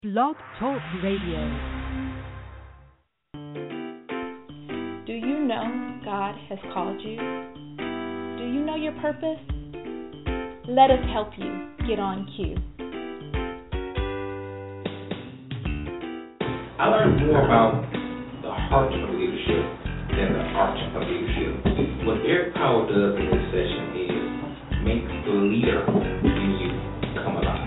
Blog Talk Radio. Do you know God has called you? Do you know your purpose? Let us help you get on cue. I learned more about the heart of leadership than the art of leadership. What Eric Powell does in this session is make the leader in you come alive.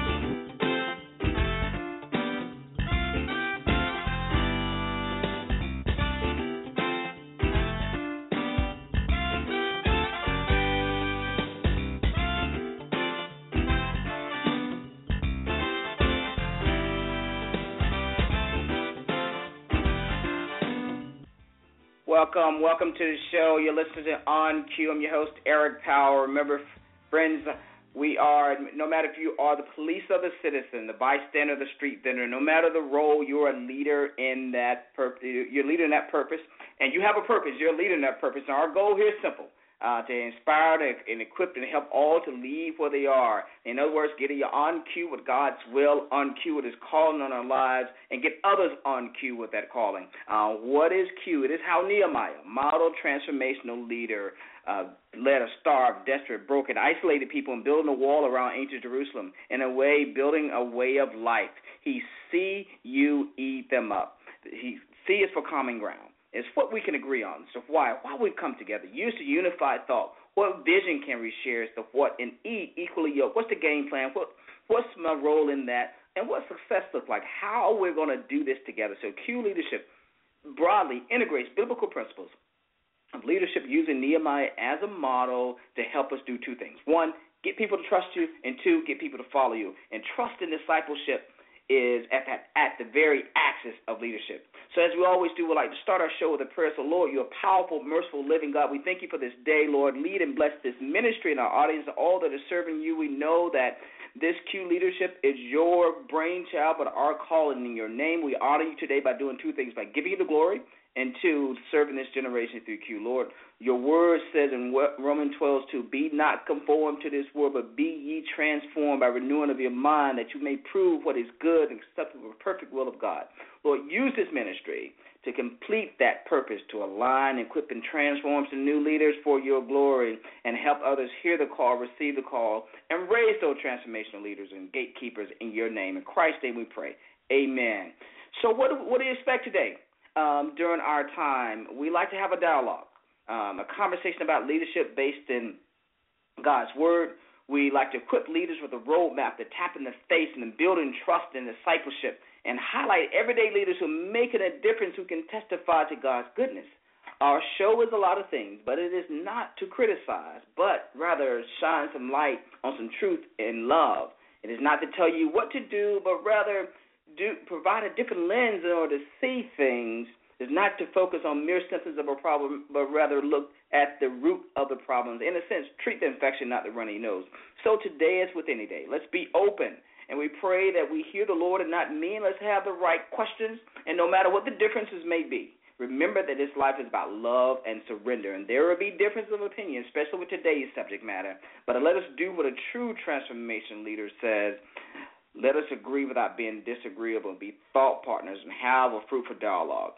Welcome to the show. You're listening to On Cue. I'm your host, Eric Powell. Remember, friends, we are, no matter if you are the police or the citizen, the bystander, the street vendor, no matter the role, you're a leader in that you're a leader in that purpose, and you have a purpose. You're a leader in that purpose. And our goal here is simple. To inspire and equip and help all to leave where they are. In other words, getting you on cue with God's will, on cue with His calling on our lives, and get others on cue with that calling. What is cue? It is how Nehemiah, model transformational leader, led a starved, desperate, broken, isolated people and building a wall around ancient Jerusalem. In a way, building a way of life. He see you eat them up. He see is for common ground. It's what we can agree on. So why we come together? Use the unified thought. What vision can we share as to what and eat equally yoked? What's the game plan? What's my role in that? And what success look like? How we're going to do this together. So Q Leadership broadly integrates biblical principles of leadership using Nehemiah as a model to help us do two things. One, get people to trust you, and two, get people to follow you. And trust and discipleship is at the very axis of leadership. So as we always do, we'd like to start our show with a prayer. So, Lord, you're a powerful, merciful, living God. We thank you for this day, Lord. Lead and bless this ministry and our audience, all that are serving you. We know that this Q Leadership is your brainchild, but our calling in your name. We honor you today by doing two things, by giving you the glory, and two, serving this generation through Q. Lord, your word says in Romans 12:2, be not conformed to this world, but be ye transformed by renewing of your mind, that you may prove what is good and acceptable and perfect will of God. Lord, use this ministry to complete that purpose, to align, equip, and transform some new leaders for your glory, and help others hear the call, receive the call, and raise those transformational leaders and gatekeepers in your name. In Christ's name we pray. Amen. So what do you expect today? During our time, we like to have a dialogue, a conversation about leadership based in God's Word. We like to equip leaders with a roadmap to tap in the face and building trust and discipleship, and highlight everyday leaders who are making a difference, who can testify to God's goodness. Our show is a lot of things, but it is not to criticize, but rather shine some light on some truth and love. It is not to tell you what to do, but rather provide a different lens in order to see things. Is not to focus on mere symptoms of a problem, but rather look at the root of the problems. In a sense, treat the infection, not the runny nose. So today, as with any day, let's be open, and we pray that we hear the Lord and not me. Let's have the right questions, and no matter what the differences may be, remember that this life is about love and surrender, and there will be differences of opinion, especially with today's subject matter. But let us do what a true transformation leader says. Let us agree without being disagreeable, and be thought partners, and have a fruitful dialogue.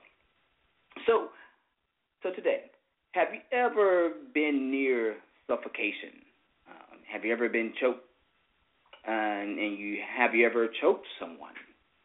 So today, have you ever been near suffocation? Have you ever been choked? And have you ever choked someone?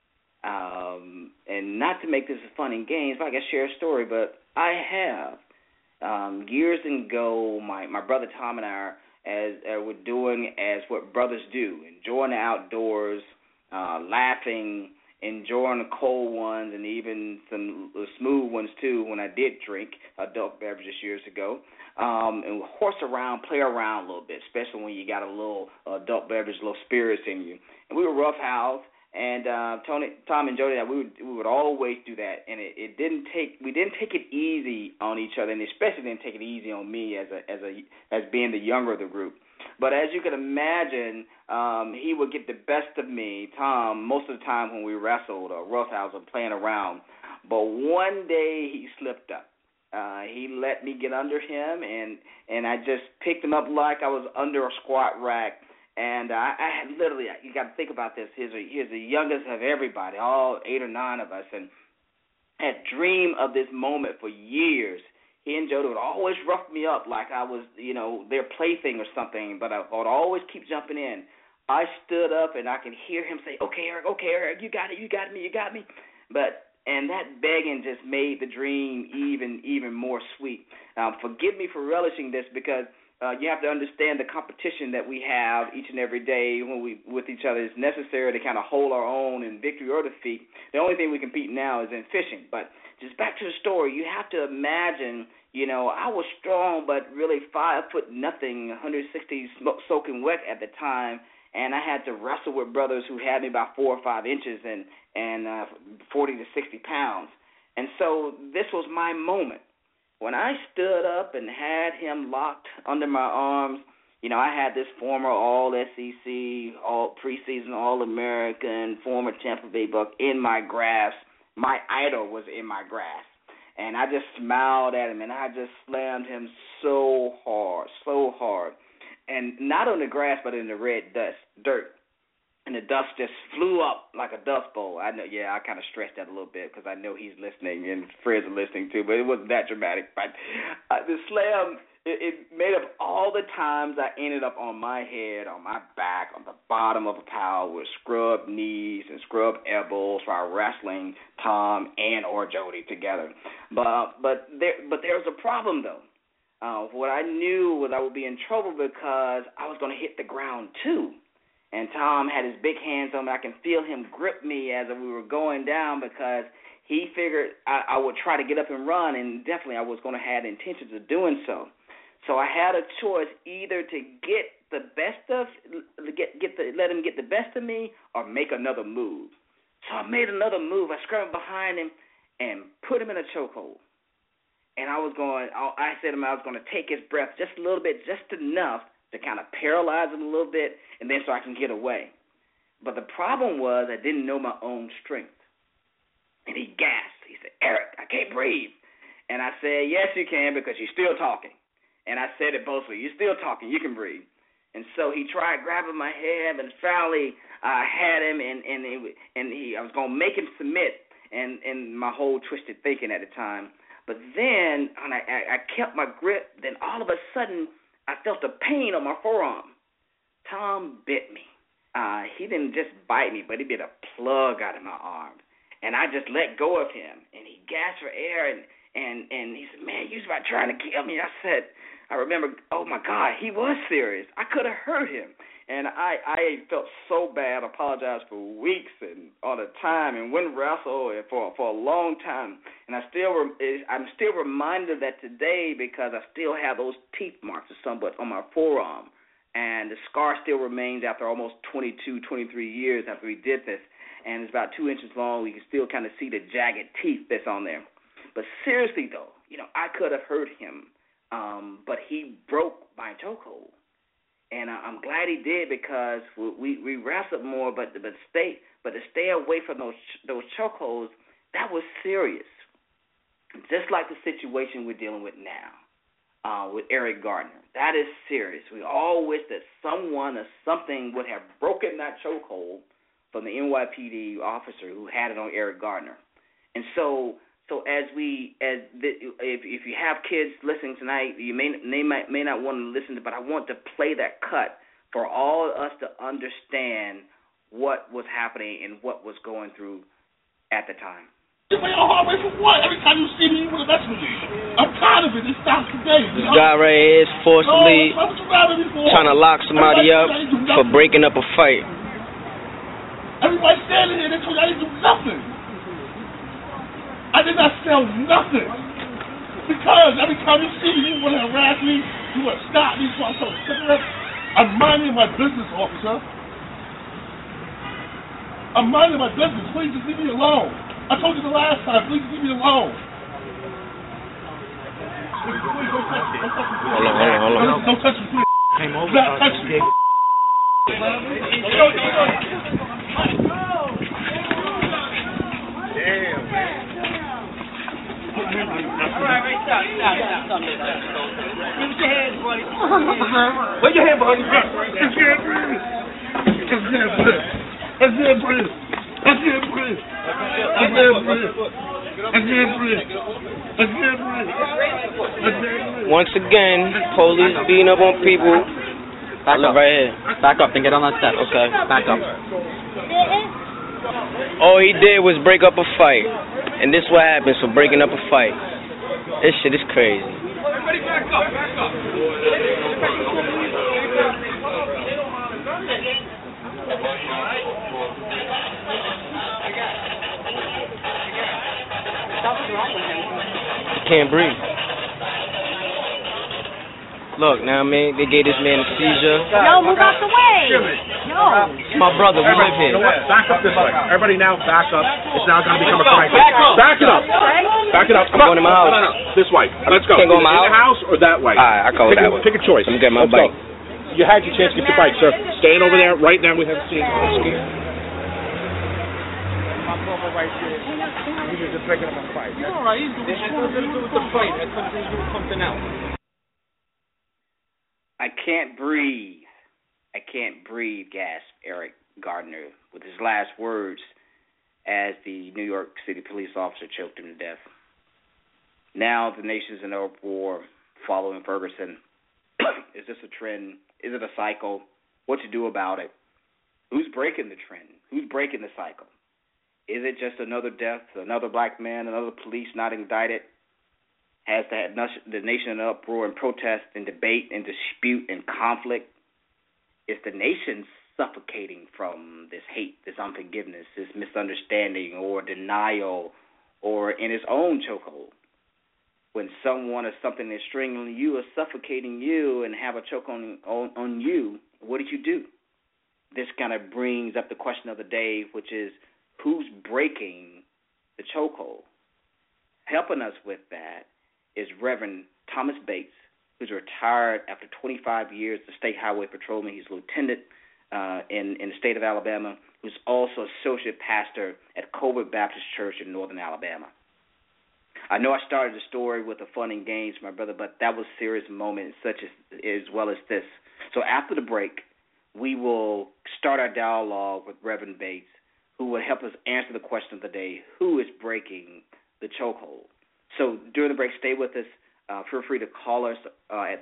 And not to make this a fun and games, but I can share a story, but I have. Years ago, my brother Tom and I were doing as what brothers do, enjoying the outdoors, laughing, enjoying the cold ones, and even some smooth ones too when I did drink adult beverages years ago. And horse around, play around a little bit, especially when you got a little adult beverage, a little spirits in you. And we were roughhoused, and Tom and Jody, we would always do that. And we didn't take it easy on each other, and especially didn't take it easy on me as being the younger of the group. But as you can imagine, he would get the best of me, Tom, most of the time when we wrestled or roughhouse or playing around. But one day he slipped up. He let me get under him, and I just picked him up like I was under a squat rack, And I had literally, you got to think about this. He's the youngest of everybody, all 8 or 9 of us, and had dreamed of this moment for years. He and Jody would always rough me up like I was, their plaything or something, but I would always keep jumping in. I stood up, and I could hear him say, okay, Eric, you got it, you got me. And that begging just made the dream even more sweet. Forgive me for relishing this because you have to understand the competition that we have each and every day when we with each other is necessary to kind of hold our own in victory or defeat. The only thing we compete now is in fishing. But just back to the story, you have to imagine, I was strong but really 5 foot nothing, 160 soaking wet at the time, and I had to wrestle with brothers who had me about 4 or 5 inches and 40 to 60 pounds. And so this was my moment. When I stood up and had him locked under my arms, I had this former All-SEC, all-preseason All-American, former Tampa Bay Buck in my grasp. My idol was in my grasp. And I just smiled at him, and I just slammed him so hard. And not on the grass, but in the red dirt. And the dust just flew up like a dust bowl. I know, I kind of stressed that a little bit because I know he's listening and friends are listening too, but it wasn't that dramatic. But the slam, it made up all the times I ended up on my head, on my back, on the bottom of a pile with scrubbed knees and scrubbed elbows while wrestling Tom and or Jody together. But there was a problem though. What I knew was I would be in trouble because I was going to hit the ground too. And Tom had his big hands on me. I can feel him grip me as we were going down because he figured I would try to get up and run, and definitely I was going to have intentions of doing so. So I had a choice either to get the best of, let him get the best of me, or make another move. So I made another move. I scrambled behind him and put him in a chokehold. And I said to him I was going to take his breath just a little bit, just enough to kind of paralyze him a little bit, and then so I can get away. But the problem was I didn't know my own strength. And he gasped. He said, Eric, I can't breathe. And I said, yes, you can, because you're still talking. And I said it bothfully. You're still talking. You can breathe. And so he tried grabbing my head, and finally I had him, and I was going to make him submit, and my whole twisted thinking at the time. But then I kept my grip. Then all of a sudden, I felt a pain on my forearm. Tom bit me. He didn't just bite me, but he bit a plug out of my arm. And I just let go of him. And he gasped for air, and he said, man, you was about trying to kill me. I remember, oh, my God, he was serious. I could have hurt him. And I felt so bad, apologized for weeks and all the time, and wouldn't wrestle for a long time. And I'm still reminded of that today because I still have those teeth marks somewhat on my forearm. And the scar still remains after almost 22, 23 years after we did this. And it's about 2 inches long. We can still kind of see the jagged teeth that's on there. But seriously, though, I could have hurt him, but he broke my chokehold. And I'm glad he did because we wrestled more, but to stay away from those chokeholds, that was serious. Just like the situation we're dealing with now with Eric Gardner. That is serious. We all wish that someone or something would have broken that chokehold from the NYPD officer who had it on Eric Gardner. And so if you have kids listening tonight, they may not want to listen to, but I want to play that cut for all of us to understand what was happening and what was going through at the time. You play a hard way for what? Every time you see me, you want to mess with me. I'm tired of it. It stops today. This guy right here is forcibly trying to lock somebody up for breaking up a fight. Everybody standing here, they told you I didn't do nothing. I did not sell nothing. Because every time you see me, you want to harass me, you want to stop me, so I'm so sick of it. I'm minding my business, officer. I'm minding my business. Please just leave me alone. I told you the last time, please leave me alone. Please don't touch me. Hold on. Don't touch me, please. Came over. Not touch me. Damn, man. All right, stop. Give me your hands, buddy. Where your hand, buddy? Once again, police beating up on people. Back up. Right here. Back up and get on that step. Okay. Back up. All he did was break up a fight. And this is what happens for breaking up a fight. This shit is crazy. Everybody back up, back up. He can't breathe. Look, now, man, they gave this man a seizure. No, move out the way. No. It's my brother. We live here. You know what? Back up this way. Everybody now back up. It's now going to become a crisis. Back it up. Back it up. I'm going to my house. No. This way. Let's go. Can't go in my house or that way? All right, I'll go that way. Pick a choice. I'm getting my Let's bike. Go. You had your chance to get your bike, sir. Staying over there. Right now we have a scene. He's just breaking up a fight. All right. It has nothing to do with the fight. It has something to do with something else. I can't breathe. I can't breathe, gasped Eric Gardner with his last words as the New York City police officer choked him to death. Now the nation's in uproar following Ferguson. Is this a trend? Is it a cycle? What to do about it? Who's breaking the trend? Who's breaking the cycle? Is it just another death, another black man, another police not indicted? Has the nation in uproar and protest and debate and dispute and conflict? Is the nation suffocating from this hate, this unforgiveness, this misunderstanding or denial or in its own chokehold? When someone or something is strangling you or suffocating you and have a choke on you, what did you do? This kind of brings up the question of the day, which is, who's breaking the chokehold? Helping us with that is Reverend Thomas Bates, who's retired after 25 years as State Highway Patrolman. He's lieutenant in the state of Alabama, who's also associate pastor at Colbert Baptist Church in northern Alabama. I know I started the story with the fun and games, my brother, but that was a serious moment such as well as this. So after the break, we will start our dialogue with Reverend Bates, who will help us answer the question of the day, who is breaking the chokehold? So during the break, stay with us. Feel free to call us at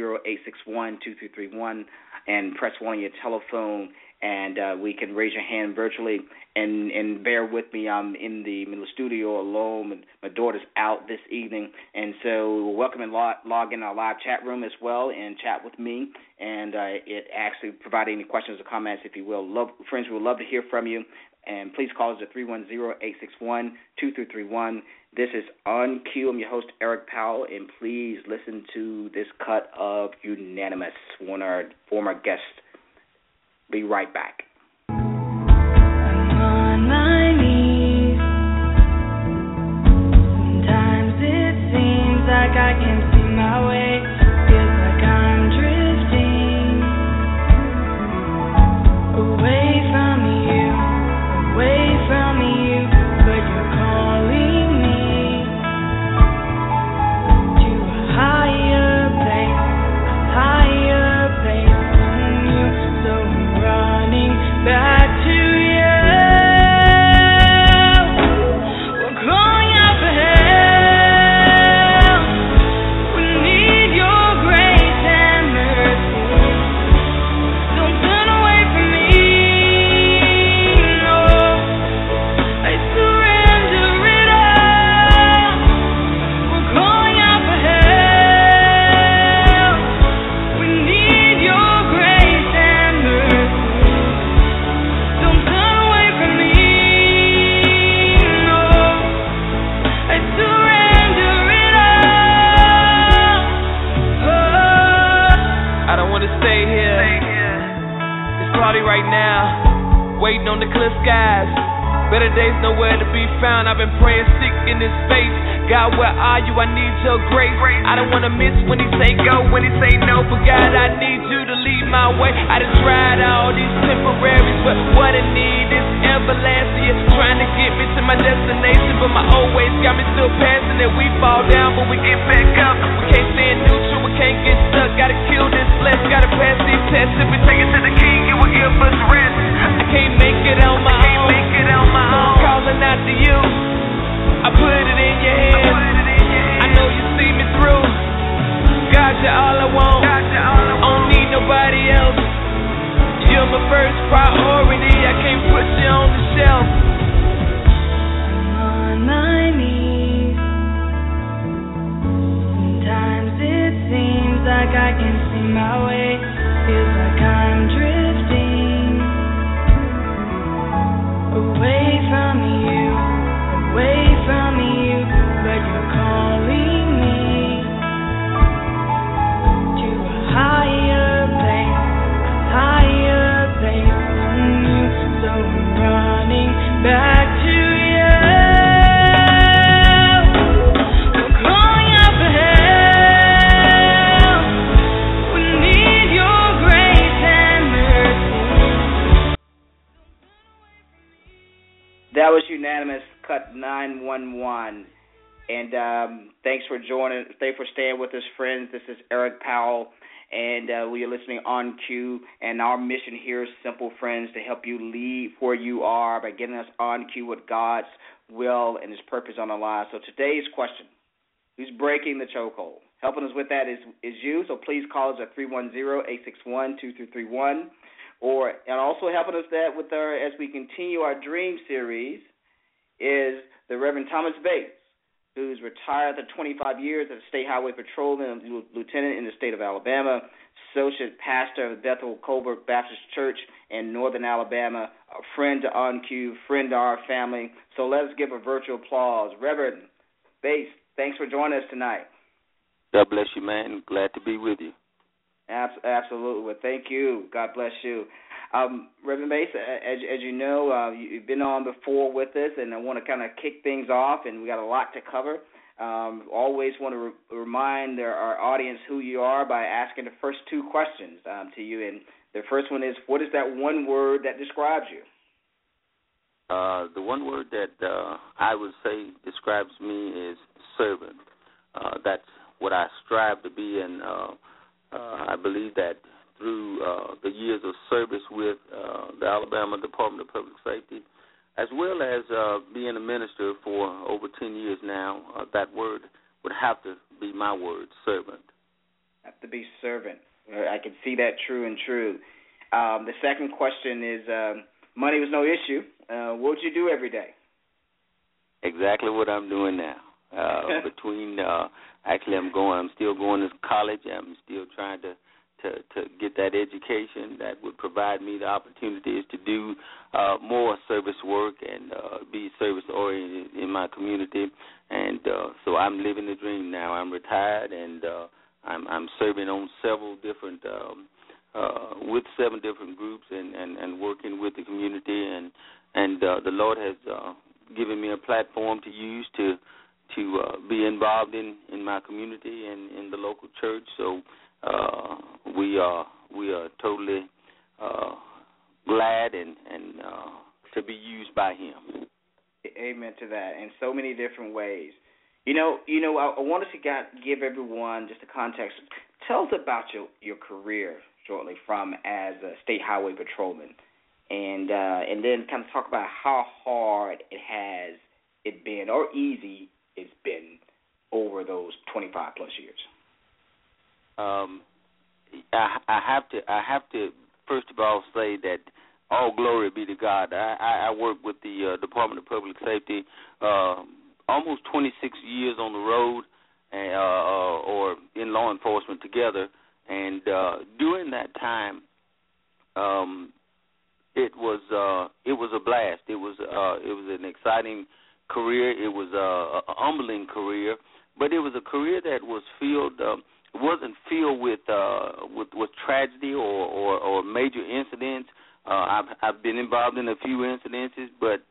310-861-2331 and press 1 on your telephone, and we can raise your hand virtually. And bear with me, I'm in the middle of the studio alone, and my daughter's out this evening. And so we're welcome and log in our live chat room as well and chat with me. And it actually provide any questions or comments, if you will. Friends, we would love to hear from you. And please call us at 310-861-2331. This is On Cue. I'm your host, Eric Powell, and please listen to this cut of Unanimous, one of our former guests. Be right back. I'm on my knees. Sometimes it seems like I can't see my way. Feels like I'm drifting away from you. Away from you, but you're calling me to a higher place than you. So I'm running back to you. We're calling out for help. We need your grace and mercy. Don't turn away from me. Right now, waiting on the clear skies. Better days nowhere to be found. I've been praying sick in this space. God, where are you? I need your grace. I don't want to miss when he say go, when he say no. But God, I need you to lead my way. I done tried all these temporaries, but what I need is everlasting. Trying to get me to my destination, but my old ways got me still passing it. We fall down, but we get back up. We can't stay neutral, we can't get stuck. gotta kill this flesh, gotta pass these tests. If we take it to the king, he will give us rest. I can't make it on my own, so I'm calling out to you. I put it in your hands. I know you see me through. God, you're all I want. I don't need nobody else. You're my first priority. I can't put you on the shelf. I'm on my knees. Sometimes it seems like I can't see my way. Feels like I'm drifting away from you, away from you. But you're calling me to a higher place than you. So I'm running back to you. I'm calling out for help. We need your grace and mercy. That was unanimous. Cut 911. And thanks for joining. Thanks for staying with us, friends. This is Eric Powell, and we are listening on Q. And our mission here is simple, friends, to help you lead where you are by getting us on Q with God's will and His purpose on our lives. So today's question: who's breaking the chokehold? Helping us with that is you. So please call us at 310-861-2331, and also helping us that with our as we continue our Dream series is the Reverend Thomas Bates, who's retired after 25 years as a State Highway Patrolman and Lieutenant in the state of Alabama, Associate Pastor of Bethel Colbert Baptist Church in Northern Alabama, a friend to OnQ, friend to our family. So let's give a virtual applause. Reverend Bates, thanks for joining us tonight. God bless you, man. Glad to be with you. Absolutely. Well, thank you. God bless you. Reverend Bates, as you know, you've been on before with us, and I want to kind of kick things off, and we got a lot to cover. Always want to remind our audience who you are by asking the first two questions to you. And the first one is, what is that one word that describes you? The one word that I would say describes me is servant. That's what I strive to be, and I believe that through the years of service with the Alabama Department of Public Safety, as well as being a minister for over 10 years now, that word would have to be my word, servant. Have to be servant. I can see that true and true. The second question is, money was no issue. What would you do every day? Exactly what I'm doing now. Actually, I'm still going to college. I'm still trying to get that education that would provide me the opportunities to do more service work and be service-oriented in my community. And so I'm living the dream now. I'm retired, and I'm serving on several different, with 7 different groups and working with the community. And the Lord has given me a platform to use to be involved in my community and in the local church. So we are totally glad and to be used by Him. Amen to that. In so many different ways. I wanted to give everyone just a context. Tell us about your career shortly from as a State Highway Patrolman, and then kind of talk about how hard it been or easy it's been over those 25 plus years. I have to first of all say that all glory be to God. I work with the Department of Public Safety almost 26 years on the road or in law enforcement together, and during that time, it was a blast. It was an exciting career. It was a humbling career, but it was a career that was wasn't filled with tragedy or major incidents. I've been involved in a few incidences, but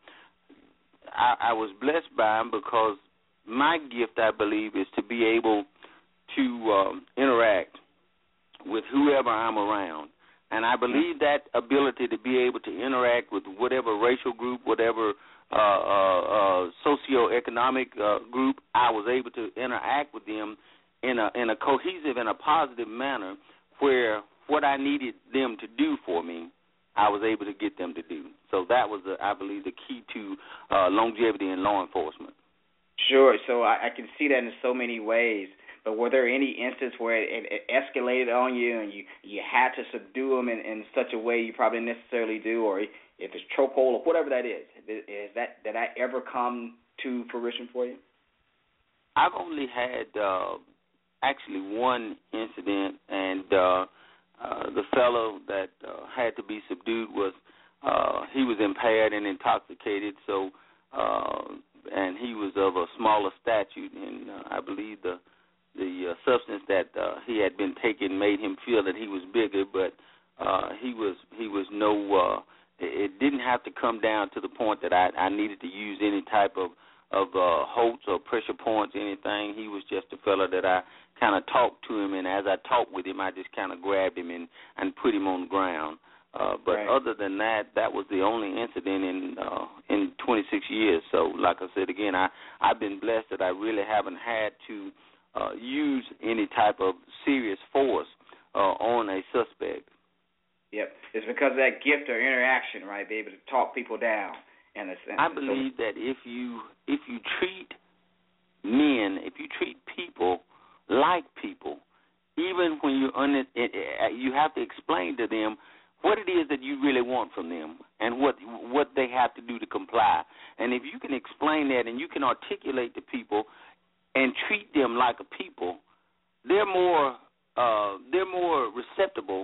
I was blessed by them because my gift, I believe, is to be able to interact with whoever I'm around. And I believe that ability to be able to interact with whatever racial group, whatever socioeconomic group, I was able to interact with them in a cohesive and a positive manner, where what I needed them to do for me, I was able to get them to do. So that was, I believe, the key to longevity in law enforcement. Sure. So I can see that in so many ways. But were there any instances where it escalated on you and you had to subdue them in such a way you probably necessarily do, or if it's chokehold or whatever that is? Did that ever come to fruition for you? I've only had actually one incident, and the fellow that had to be subdued he was impaired and intoxicated, so and he was of a smaller stature, and I believe the substance that he had been taking made him feel that he was bigger, but he was no. It didn't have to come down to the point that I needed to use any type of holds or pressure points, anything. He was just a fellow that I kind of talked to him, and as I talked with him, I just kind of grabbed him and put him on the ground. But right. Other than that, that was the only incident in 26 years. So, like I said again, I've been blessed that I really haven't had to use any type of serious force on a suspect. Yep, it's because of that gift or interaction, right? Be able to talk people down. I believe that if you treat men, if you treat people like people, even when you have to explain to them what it is that you really want from them and what they have to do to comply. And if you can explain that and you can articulate to people and treat them like a people, they're more susceptible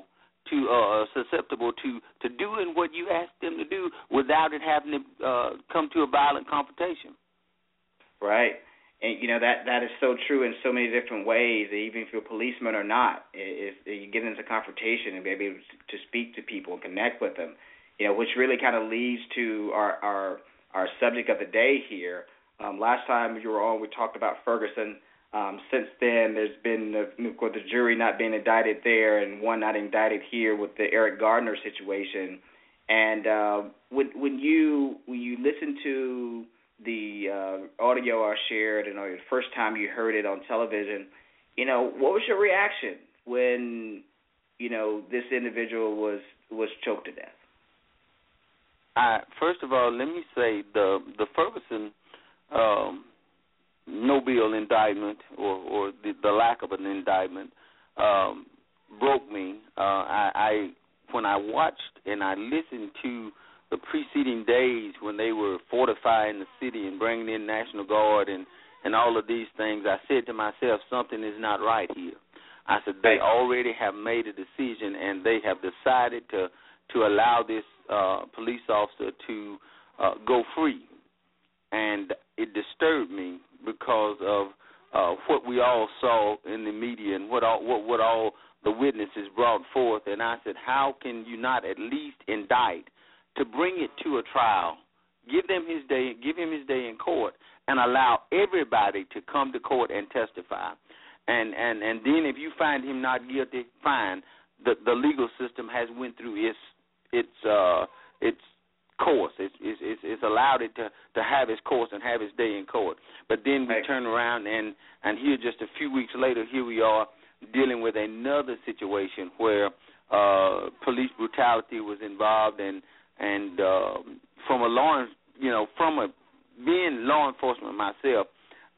to doing what you ask them to do without it having to come to a violent confrontation. Right. And, that is so true in so many different ways, even if you're a policeman or not. If you get into confrontation and be able to speak to people and connect with them, which really kind of leads to our subject of the day here. Last time you were on, we talked about Ferguson. Since then, there's been, of course, the jury not being indicted there and one not indicted here with the Eric Gardner situation. And when you listen to the audio I shared and the first time you heard it on television, what was your reaction when, this individual was choked to death? First of all, let me say the Ferguson no bail indictment or the lack of an indictment broke me. When I watched and I listened to the preceding days when they were fortifying the city and bringing in National Guard and all of these things, I said to myself, something is not right here. I said, they already have made a decision and they have decided to allow this police officer to go free. And it disturbed me because of what we all saw in the media and what all the witnesses brought forth. And I said, how can you not at least indict to bring it to a trial, give him his day in court, and allow everybody to come to court and testify. And then if you find him not guilty, fine. The legal system has went through its course. It's allowed it to have its course and have its day in court. But then we turn around and here just a few weeks later, here we are dealing with another situation where police brutality was involved, and being law enforcement myself,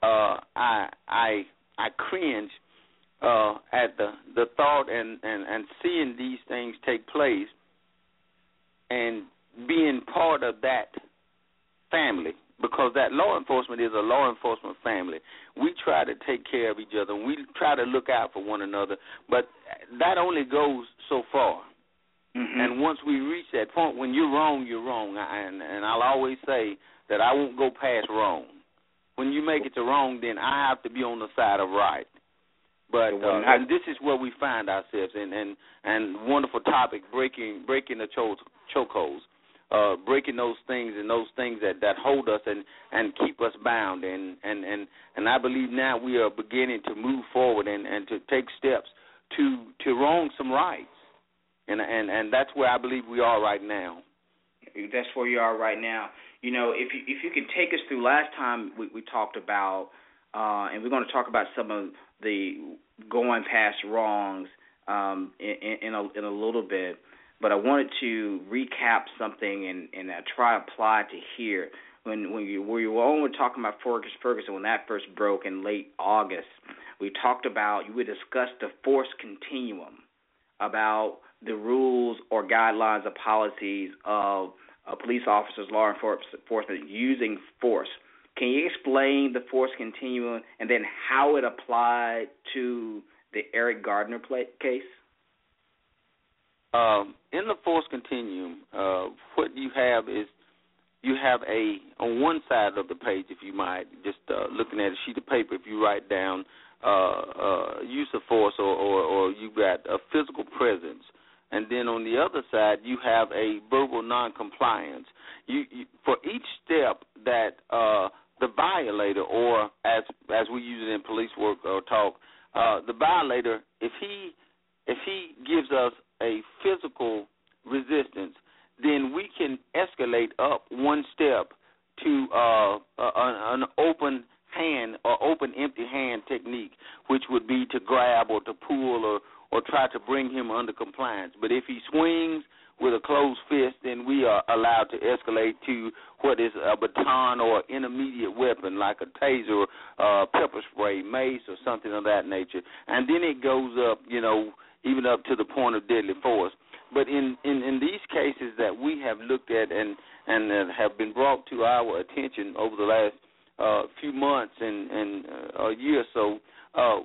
I cringe at the thought and seeing these things take place and being part of that family, because that law enforcement is a law enforcement family. We try to take care of each other, and we try to look out for one another, but that only goes so far. Mm-hmm. And once we reach that point, when you're wrong, you're wrong. And I'll always say that I won't go past wrong. When you make it to wrong, then I have to be on the side of right. But and this is where we find ourselves, and wonderful topic, breaking the chokeholds, breaking those things that hold us and keep us bound. And I believe now we are beginning to move forward and to take steps to wrong some rights. And that's where I believe we are right now. That's where you are right now. If you could take us through, last time we talked about and we're going to talk about some of the going past wrongs in a little bit. But I wanted to recap something and try to apply to here. When you were only talking about Ferguson when that first broke in late August, we discussed the force continuum, about the rules or guidelines or policies of police officers, law enforcement using force. Can you explain the force continuum and then how it applied to the Eric Gardner case? In the force continuum, what you have is you have on one side of the page, if you might, just looking at a sheet of paper, if you write down use of force or you got a physical presence, and then on the other side you have a verbal noncompliance. You for each step that the violator, or as we use it in police work or talk, the violator, if he gives us a physical resistance, then we can escalate up one step to an open hand or open empty hand technique, which would be to grab or to pull or try to bring him under compliance. But if he swings with a closed fist, then we are allowed to escalate to what is a baton or intermediate weapon like a taser, pepper spray, mace, or something of that nature. And then it goes up, even up to the point of deadly force. But in these cases that we have looked at and have been brought to our attention over the last few months and a year or so,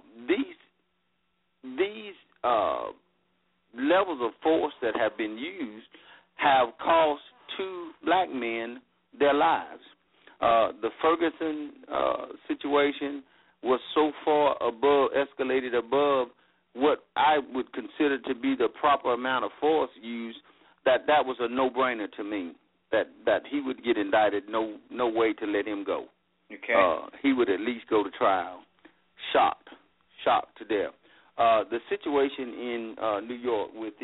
these levels of force that have been used have cost 2 black men their lives. The Ferguson situation was so far escalated above what I would consider to be the proper amount of force used, that was a no-brainer to me, that he would get indicted, no way to let him go. Okay. He would at least go to trial, shocked to death. The situation in New York with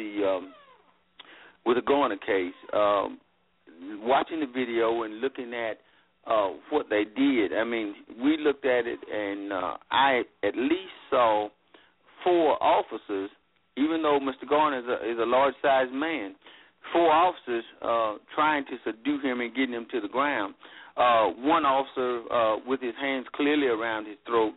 the Garner case, watching the video and looking at what they did, I mean, we looked at it and I at least saw 4 officers, even though Mr. Garner is a large-sized man, 4 officers trying to subdue him and getting him to the ground. One officer with his hands clearly around his throat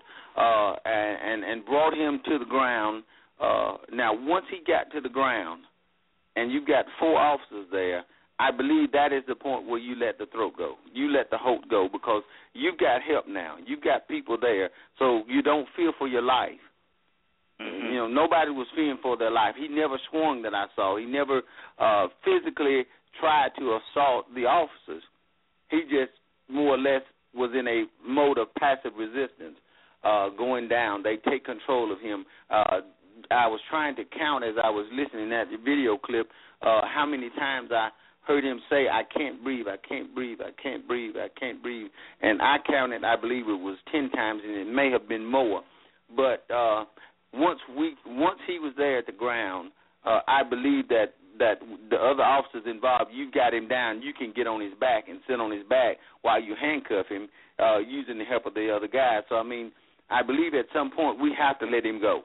and brought him to the ground. Now, once he got to the ground and you've got 4 officers there, I believe that is the point where you let the throat go. You let the hope go because you've got help now. You've got people there, so you don't fear for your life. Mm-hmm. Nobody was fearing for their life. He never swung that I saw. He never physically tried to assault the officers. He just more or less was in a mode of passive resistance going down. They take control of him. I was trying to count as I was listening at the video clip how many times I heard him say, "I can't breathe, I can't breathe, I can't breathe, I can't breathe." And I counted, I believe it was 10 times, and it may have been more. But once he was there at the ground, I believe that the other officers involved, you got him down, you can get on his back and sit on his back while you handcuff him using the help of the other guys. So, I mean, I believe at some point we have to let him go.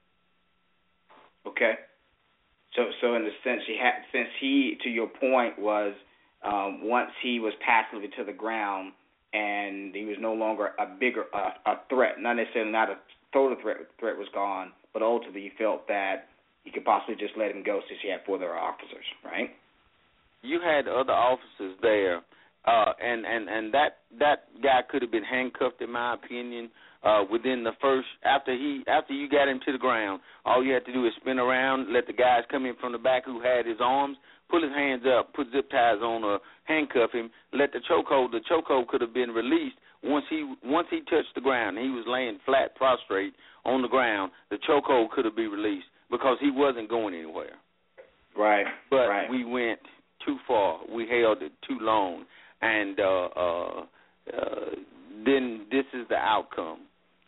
Okay. So in the sense, since he, to your point, was once he was passively to the ground and he was no longer a threat, not necessarily not a total threat was gone, but ultimately you felt that you could possibly just let him go since you had 4 other officers, right? You had other officers there, and that guy could have been handcuffed, in my opinion, within the first after you got him to the ground. All you had to do is spin around, let the guys come in from the back who had his arms, pull his hands up, put zip ties on, or handcuff him. Let the chokehold. The chokehold could have been released once he touched the ground. He was laying flat, prostrate on the ground. The chokehold could have been released because he wasn't going anywhere. Right. But right. We went too far. We held it too long, and then this is the outcome.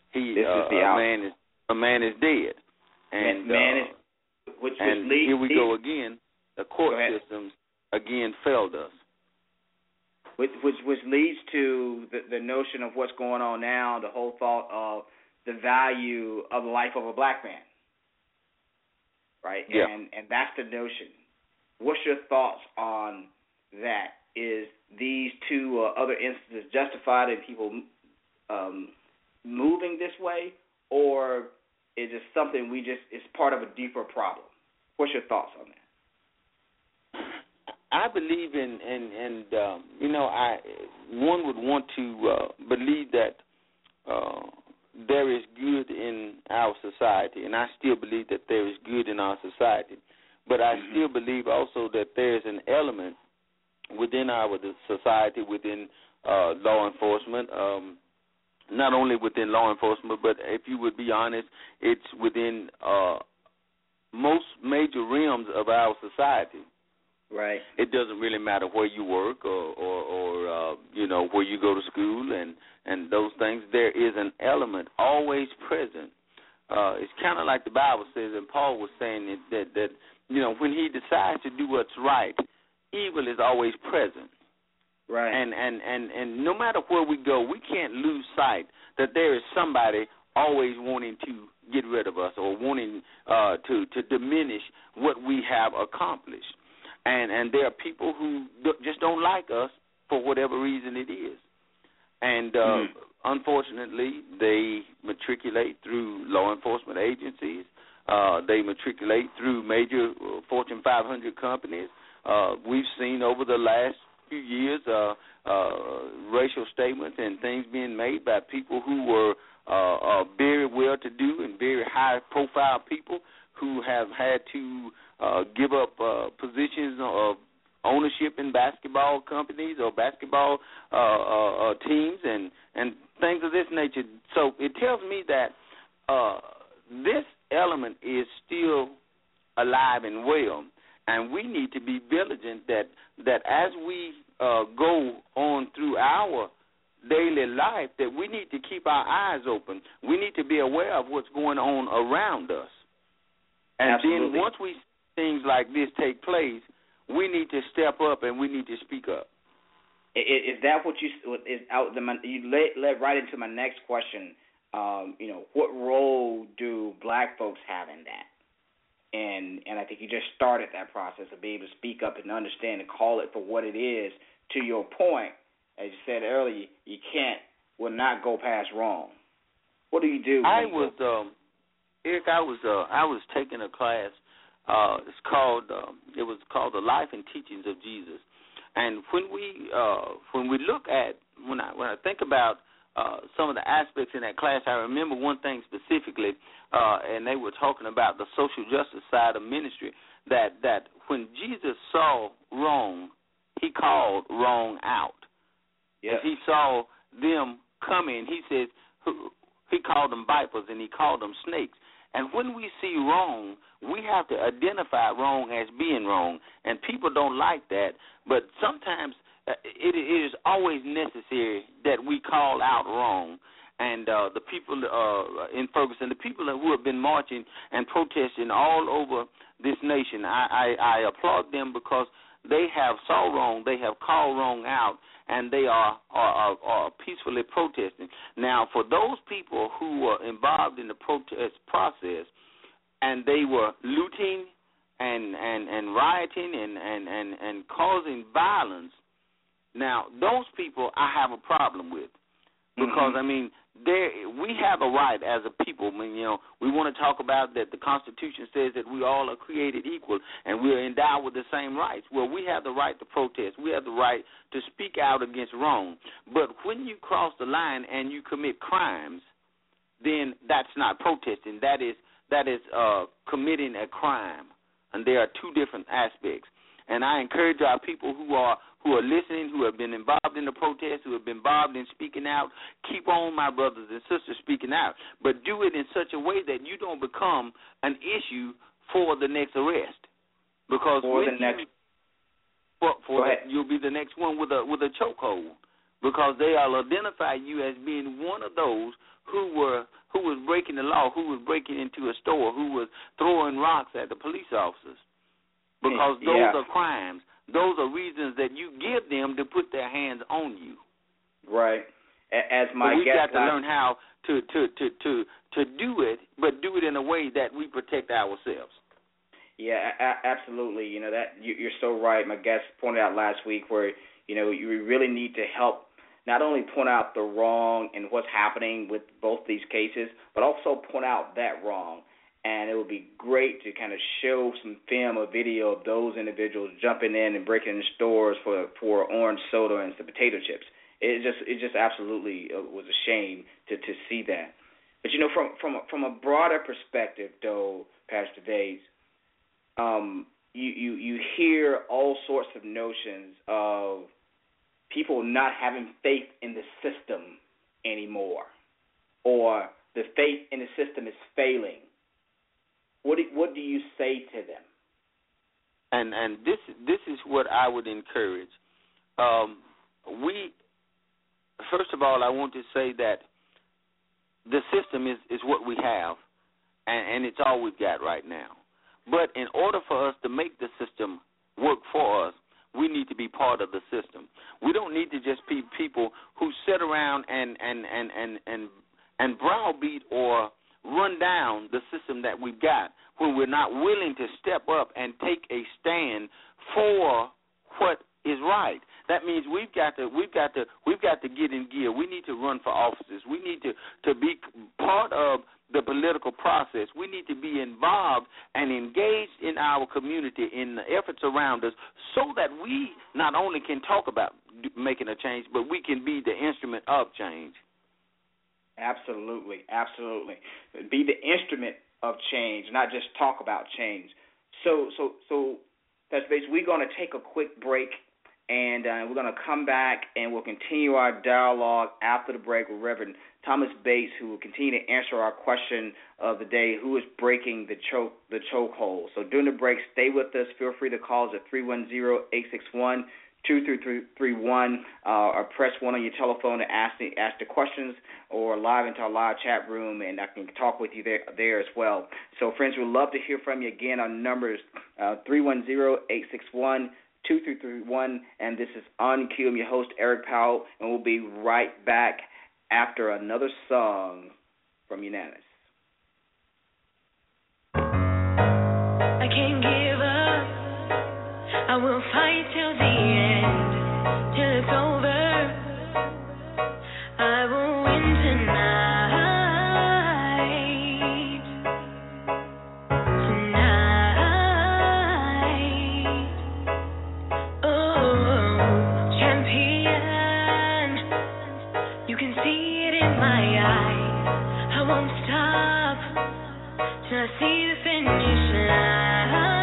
A man is dead, and here we go again. The court systems again failed us. Which leads to the notion of what's going on now, the whole thought of the value of the life of a black man, right? Yeah. And that's the notion. What's your thoughts on that? Is these two other instances justified in people moving this way, or is it something it's part of a deeper problem? What's your thoughts on that? I believe in one would want to believe that there is good in our society, and I still believe that there is good in our society. But I still believe also that there is an element within our society, within law enforcement, not only within law enforcement, but if you would be honest, it's within most major realms of our society. Right. It doesn't really matter where you work or where you go to school and those things. There is an element always present. It's kind of like the Bible says, and Paul was saying that when he decides to do what's right, evil is always present. Right. And no matter where we go, we can't lose sight that there is somebody always wanting to get rid of us or wanting to diminish what we have accomplished. And there are people who just don't like us for whatever reason it is. And unfortunately, they matriculate through law enforcement agencies. They matriculate through major Fortune 500 companies. We've seen over the last few years racial statements and things being made by people who were very well-to-do and very high-profile people who have had to give up positions of ownership in basketball companies or basketball teams and things of this nature. So it tells me that this element is still alive and well, and we need to be vigilant that as we go on through our daily life, that we need to keep our eyes open. We need to be aware of what's going on around us. And Absolutely. Then once we see things like this take place, we need to step up and we need to speak up. Is that what you led right into my next question? What role do black folks have in that? And I think you just started that process of being able to speak up and understand and call it for what it is. To your point, as you said earlier, will not go past wrong. What do you do? Eric, I was taking a class. It was called The Life and Teachings of Jesus. And when I think about some of the aspects in that class, I remember one thing specifically, and they were talking about the social justice side of ministry, that when Jesus saw wrong, he called wrong out. Yes. He saw them coming, he says, he called them vipers and he called them snakes. And when we see wrong, we have to identify wrong as being wrong. And people don't like that, but sometimes it is always necessary that we call out wrong. And the people in Ferguson, the people who have been marching and protesting all over this nation, I applaud them because they have saw wrong, they have called wrong out, and they are peacefully protesting. Now, for those people who were involved in the protest process, and they were looting and rioting and causing violence, now those people I have a problem with, because I mean we have a right as a people. I mean, we want to talk about that the Constitution says that we all are created equal and we are endowed with the same rights. Well, we have the right to protest. We have the right to speak out against wrong. But when you cross the line and you commit crimes, then that's not protesting. That is committing a crime. And there are two different aspects. And I encourage our people who are listening, who have been involved in the protest, who have been involved in speaking out, keep on, my brothers and sisters, speaking out. But do it in such a way that you don't become an issue for the next arrest. Because you'll be the next one with a chokehold. Because they'll identify you as being one of those who was breaking the law, who was breaking into a store, who was throwing rocks at the police officers. Because those are crimes. Those are reasons that you give them to put their hands on you. Right. as my we've guest got to learn how to do it, but do it in a way that we protect ourselves. Yeah, absolutely. You know that you're so right. My guest pointed out last week where you really need to help not only point out the wrong and what's happening with both these cases, but also point out that wrong. And it would be great to kind of show some film or video of those individuals jumping in and breaking in stores for orange soda and some potato chips. It just absolutely was a shame to see that. But from a broader perspective, though, Pastor Bates, you hear all sorts of notions of people not having faith in the system anymore, or the faith in the system is failing. What do you say to them? And this is what I would encourage. First of all, I want to say that the system is what we have, and it's all we've got right now. But in order for us to make the system work for us, we need to be part of the system. We don't need to just be people who sit around and browbeat or run down the system that we've got when we're not willing to step up and take a stand for what is right. That means we've got to get in gear. We need to run for offices. We need to be part of the political process. We need to be involved and engaged in our community, in the efforts around us, so that we not only can talk about making a change, but we can be the instrument of change. Absolutely. Be the instrument of change, not just talk about change. So Pastor Bates, we're going to take a quick break, and we're going to come back, and we'll continue our dialogue after the break with Reverend Thomas Bates, who will continue to answer our question of the day: who is breaking the chokehold? So during the break, stay with us. Feel free to call us at 310-861-2331, or press 1 on your telephone to ask the questions, or live into our live chat room, and I can talk with you there as well. So, friends, we'd love to hear from you. Again, our number is 310-861-2331, and this is On Cue. I'm your host, Eric Powell, and we'll be right back after another song from Unanimous. I can't give up. I will fight till the end, till it's over. I will win tonight. Oh, champion. You can see it in my eyes. I won't stop till I see the finish line.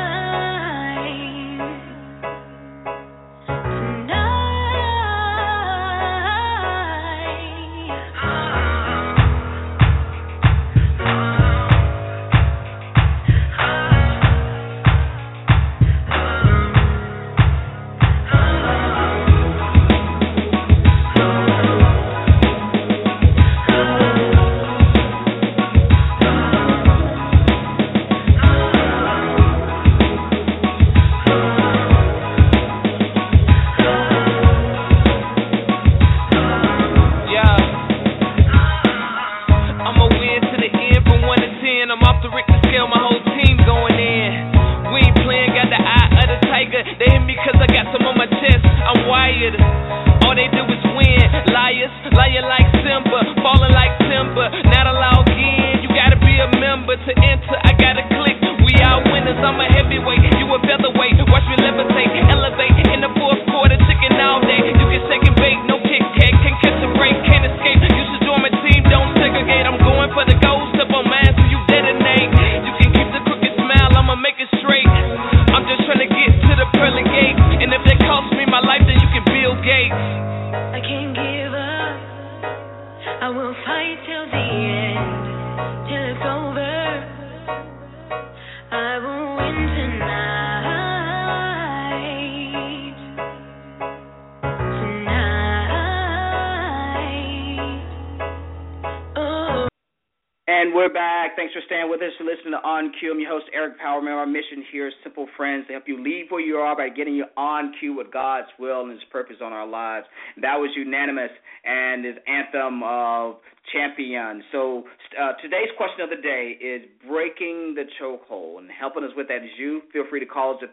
And we're back. Thanks for staying with us to listen to On Cue. I'm your host, Eric Power. Remember, our mission here is simple, friends, to help you leave where you are by getting you on cue with God's will and His purpose on our lives. That was unanimous and His anthem of champion. So today's question of the day is breaking the chokehold. And helping us with that is you. Feel free to call us at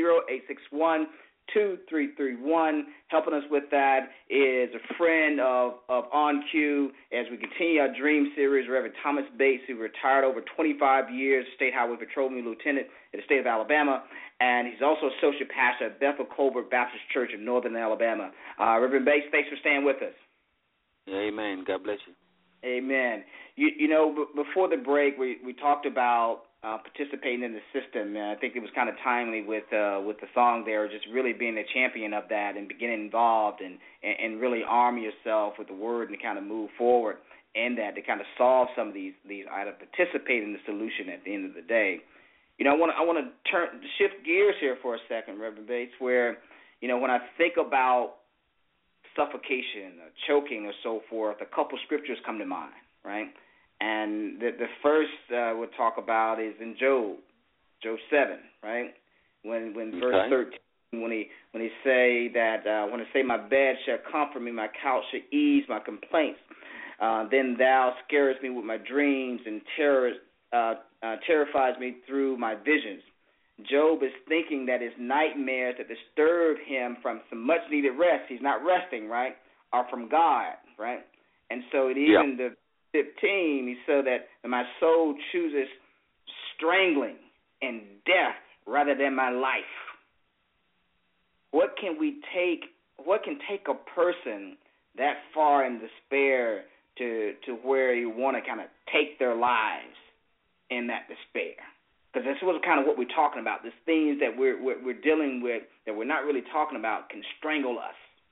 310-861-2331. Helping us with that is a friend of On Cue as we continue our Dream Series, Reverend Thomas Bates, who retired over 25 years, State Highway Patrolman Lieutenant in the state of Alabama, and he's also Associate Pastor at Bethel Colbert Baptist Church in Northern Alabama. Reverend Bates, thanks for staying with us. Amen. God bless you. Amen. You know, before the break, we talked about participating in the system, and I think it was kind of timely with the song there, just really being a champion of that and getting involved and really arm yourself with the word and kind of move forward in that to kind of solve some of these items, participate in the solution at the end of the day. You know, I want to shift gears here for a second, Reverend Bates, where, you know, when I think about suffocation or choking or so forth, a couple scriptures come to mind, right? And the first we'll talk about is in Job 7, right? When verse 13, when he say that when I say my bed shall comfort me, my couch shall ease my complaints, then thou scarest me with my dreams and terrifies me through my visions. Job is thinking that his nightmares that disturb him from some much needed rest, he's not resting, right, are from God, right? And so even the 15, he said that my soul chooses strangling and death rather than my life. What can take a person that far in despair to where you want to kind of take their lives in that despair? Because this was kind of what we're talking about. These things that we're dealing with that we're not really talking about can strangle us.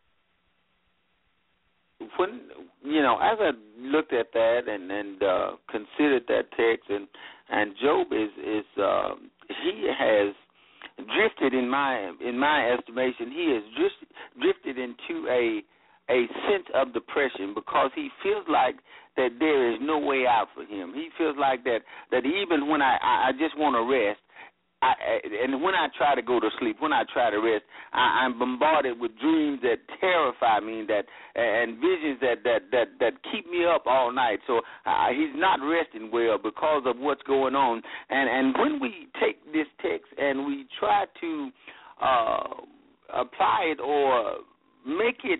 When, you know, as I looked at that and considered that text, and Job is he has drifted in my estimation, he has drifted into a sense of depression because he feels like that there is no way out for him. He feels like that even when I just want to rest, and when I try to go to sleep, when I try to rest, I'm bombarded with dreams that terrify me, and visions that keep me up all night. So he's not resting well because of what's going on. And when we take this text and we try to apply it or make it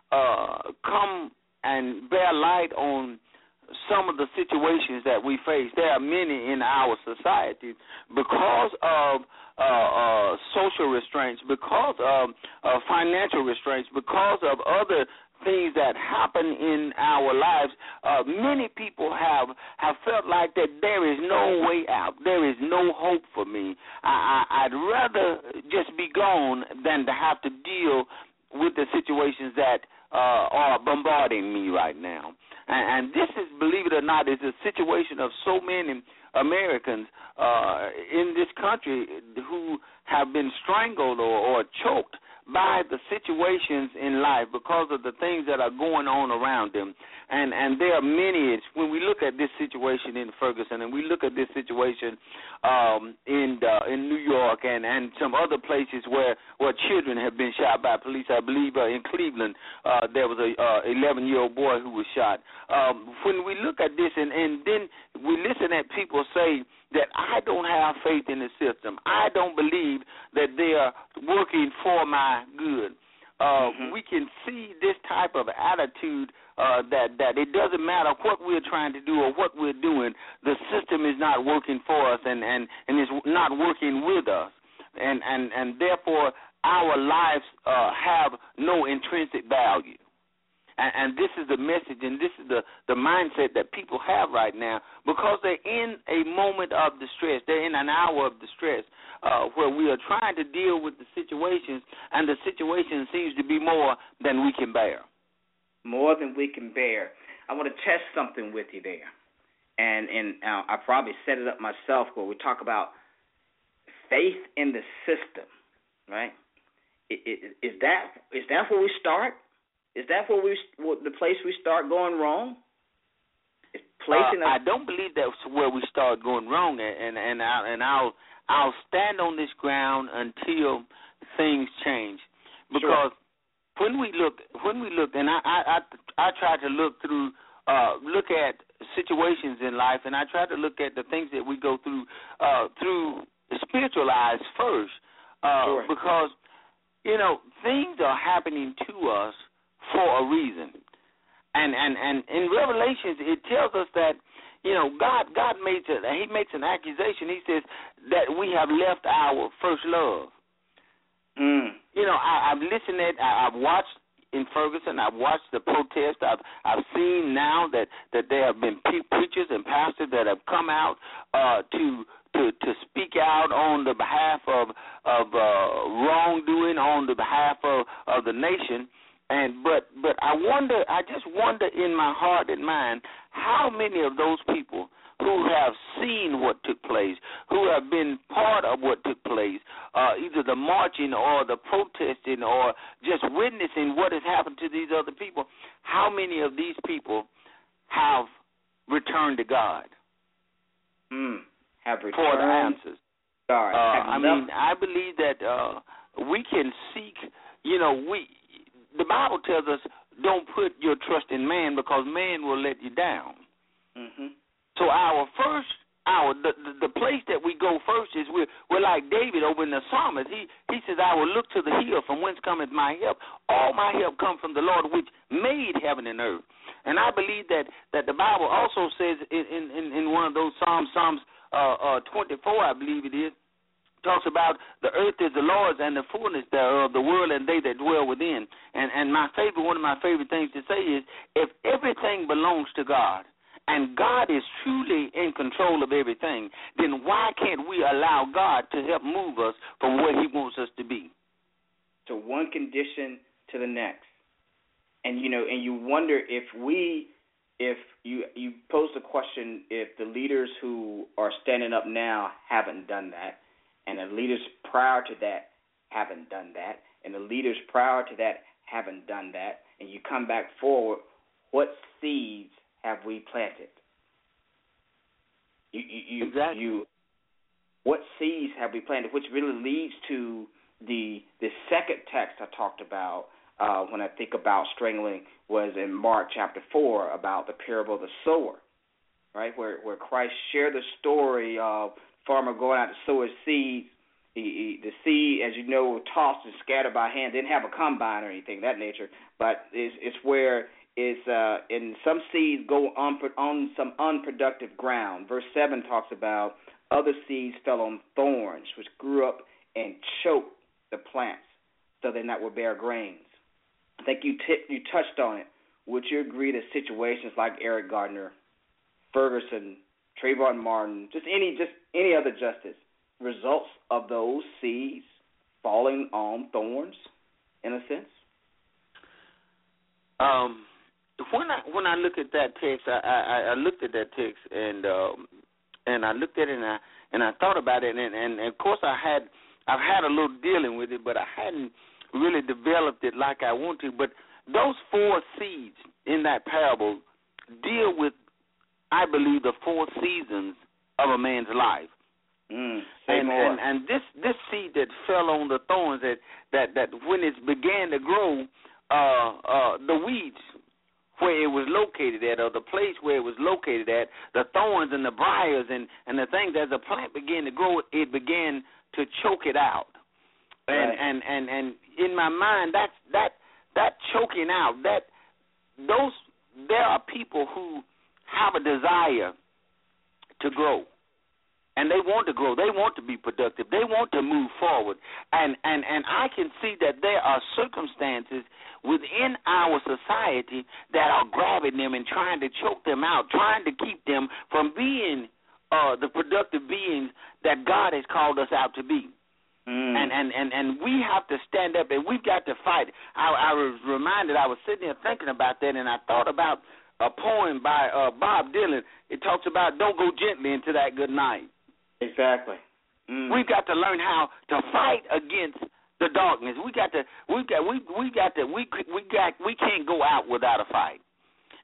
come and bear light on some of the situations that we face. There are many in our society because of social restraints, because of financial restraints, because of other things that happen in our lives. Many people have felt like that there is no way out. There is no hope for me. I'd rather just be gone than to have to deal with the situations that are bombarding me right now. And this is, believe it or not, is a situation of so many Americans in this country who have been strangled or choked by the situations in life because of the things that are going on around them. And there are many, when we look at this situation in Ferguson and we look at this situation in New York and some other places where children have been shot by police. I believe in Cleveland there was a 11-year-old boy who was shot. When we look at this and then we listen at people say that I don't have faith in the system. I don't believe that they are working for my good. We can see this type of attitude that it doesn't matter what we're trying to do or what we're doing, the system is not working for us and is not working with us. And therefore, our lives have no intrinsic value. And this is the message, and this is the mindset that people have right now because they're in a moment of distress. They're in an hour of distress where we are trying to deal with the situations, and the situation seems to be more than we can bear. More than we can bear. I want to test something with you there. And I probably set it up myself where we talk about faith in the system, right? Is that where we start? Is that the place we start going wrong? placing I don't believe that's where we start going wrong, and I'll stand on this ground until things change, because when we look, and I try to look at situations in life, and I try to look at the things that we go through spiritual eyes first, because things are happening to us for a reason. And in Revelations, it tells us that, God makes an accusation. He says that we have left our first love. I've listened I've watched in Ferguson. I've watched the protest. I've seen now that there have been preachers and pastors that have come out to speak out on the behalf of wrongdoing, on the behalf of the nation. But I just wonder in my heart and mind how many of those people who have seen what took place, who have been part of what took place, either the marching or the protesting or just witnessing what has happened to these other people, how many of these people have returned to God? Have returned for the answers. God. I believe that we can seek, the Bible tells us, don't put your trust in man because man will let you down. So the place that we go first is we're like David over in the Psalmist. He says, I will look to the hill from whence cometh my help. All my help comes from the Lord which made heaven and earth. And I believe that the Bible also says in one of those Psalms 24, I believe it is, talks about the earth is the Lord's and the fullness thereof, the world and they that dwell within. And one of my favorite things to say is, if everything belongs to God and God is truly in control of everything, then why can't we allow God to help move us from where he wants us to be? To one condition to the next. And you wonder if you pose the question, if the leaders who are standing up now haven't done that, and the leaders prior to that haven't done that, and the leaders prior to that haven't done that, and you come back forward, what seeds have we planted? Exactly. What seeds have we planted? Which really leads to the second text I talked about when I think about strangling, was in Mark chapter 4 about the parable of the sower, right? Where Christ shared the story of farmer going out to sow his seeds. The seed, as you know, was tossed and scattered by hand. Didn't have a combine or anything of that nature, but it's where in some seeds go on some unproductive ground. Verse 7 talks about other seeds fell on thorns, which grew up and choked the plants, so they not would bear grains. I think you touched on it. Would you agree that situations like Eric Gardner, Ferguson, Trayvon Martin, just any other justice, results of those seeds falling on thorns, in a sense? When I look at that text, I looked at that text and I looked at it and I thought about it and of course I've had a little dealing with it, but I hadn't really developed it like I want to. But those four seeds in that parable deal with, I believe, the four seasons of a man's life. And this seed that fell on the thorns, that when it began to grow, the weeds where it was located at, or the place where it was located at, the thorns and the briars and the things, as the plant began to grow, it began to choke it out. Right. And in my mind, that choking out, there are people who have a desire to grow. And they want to grow. They want to be productive. They want to move forward. And I can see that there are circumstances within our society that are grabbing them and trying to choke them out, trying to keep them from being the productive beings that God has called us out to be. And we have to stand up, and we've got to fight. I was reminded, I was sitting there thinking about that, and I thought about a poem by Bob Dylan. It talks about don't go gently into that good night. Exactly. We've got to learn how to fight against the darkness. We can't go out without a fight.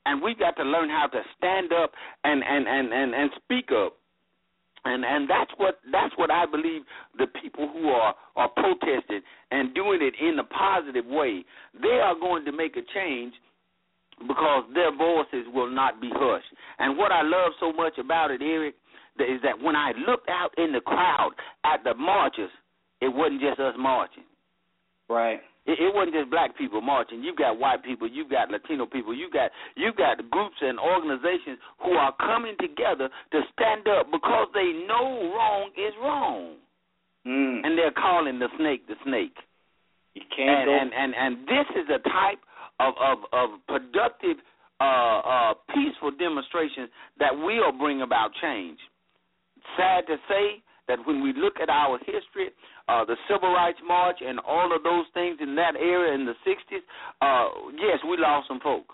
And we've got to learn how to stand up and speak up. And that's what I believe the people who are protesting and doing it in a positive way, they are going to make a change because their voices will not be hushed. And what I love so much about it, Eric, is that when I looked out in the crowd at the marchers, it wasn't just us marching. Right. It wasn't just black people marching. You've got white people. You've got Latino people. You've got groups and organizations who are coming together to stand up because they know wrong is wrong. And they're calling the snake. You can't and this is a type of productive, peaceful demonstration that will bring about change. Sad to say that when we look at our history, the Civil Rights March and all of those things in that era in the 60s, yes, we lost some folk.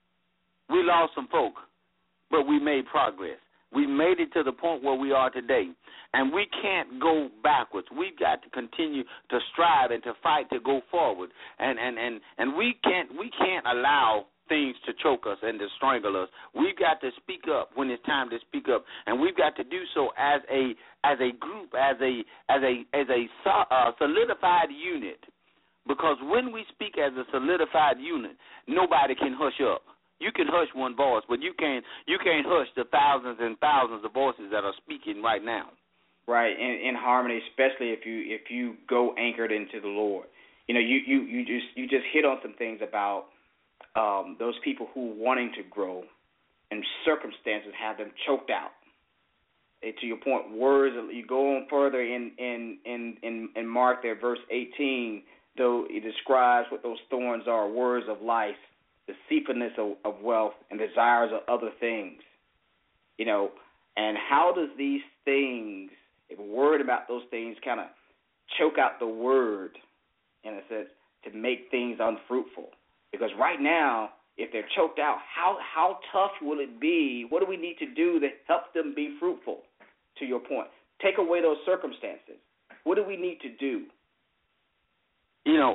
But we made progress. We made it to the point where we are today. And we can't go backwards. We've got to continue to strive and to fight to go forward. And we can't allow things to choke us and to strangle us. We've got to speak up when it's time to speak up, and we've got to do so as a group, as a solidified unit. Because when we speak as a solidified unit, nobody can hush up. You can hush one voice, but you can't hush the thousands and thousands of voices that are speaking right now. Right, in harmony, especially if you go anchored into the Lord. You know, you just hit on some things about those people who wanting to grow and circumstances have them choked out. To your point, words. You go on further in Mark there, verse 18. Though it describes what those thorns are: words of life, deceitfulness of wealth, and desires of other things. You know, and how does these things, if we're worried about those things, kind of choke out the word in a sense to make things unfruitful? Because right now, if they're choked out, how tough will it be? What do we need to do to help them be fruitful, to your point? Take away those circumstances. What do we need to do? You know,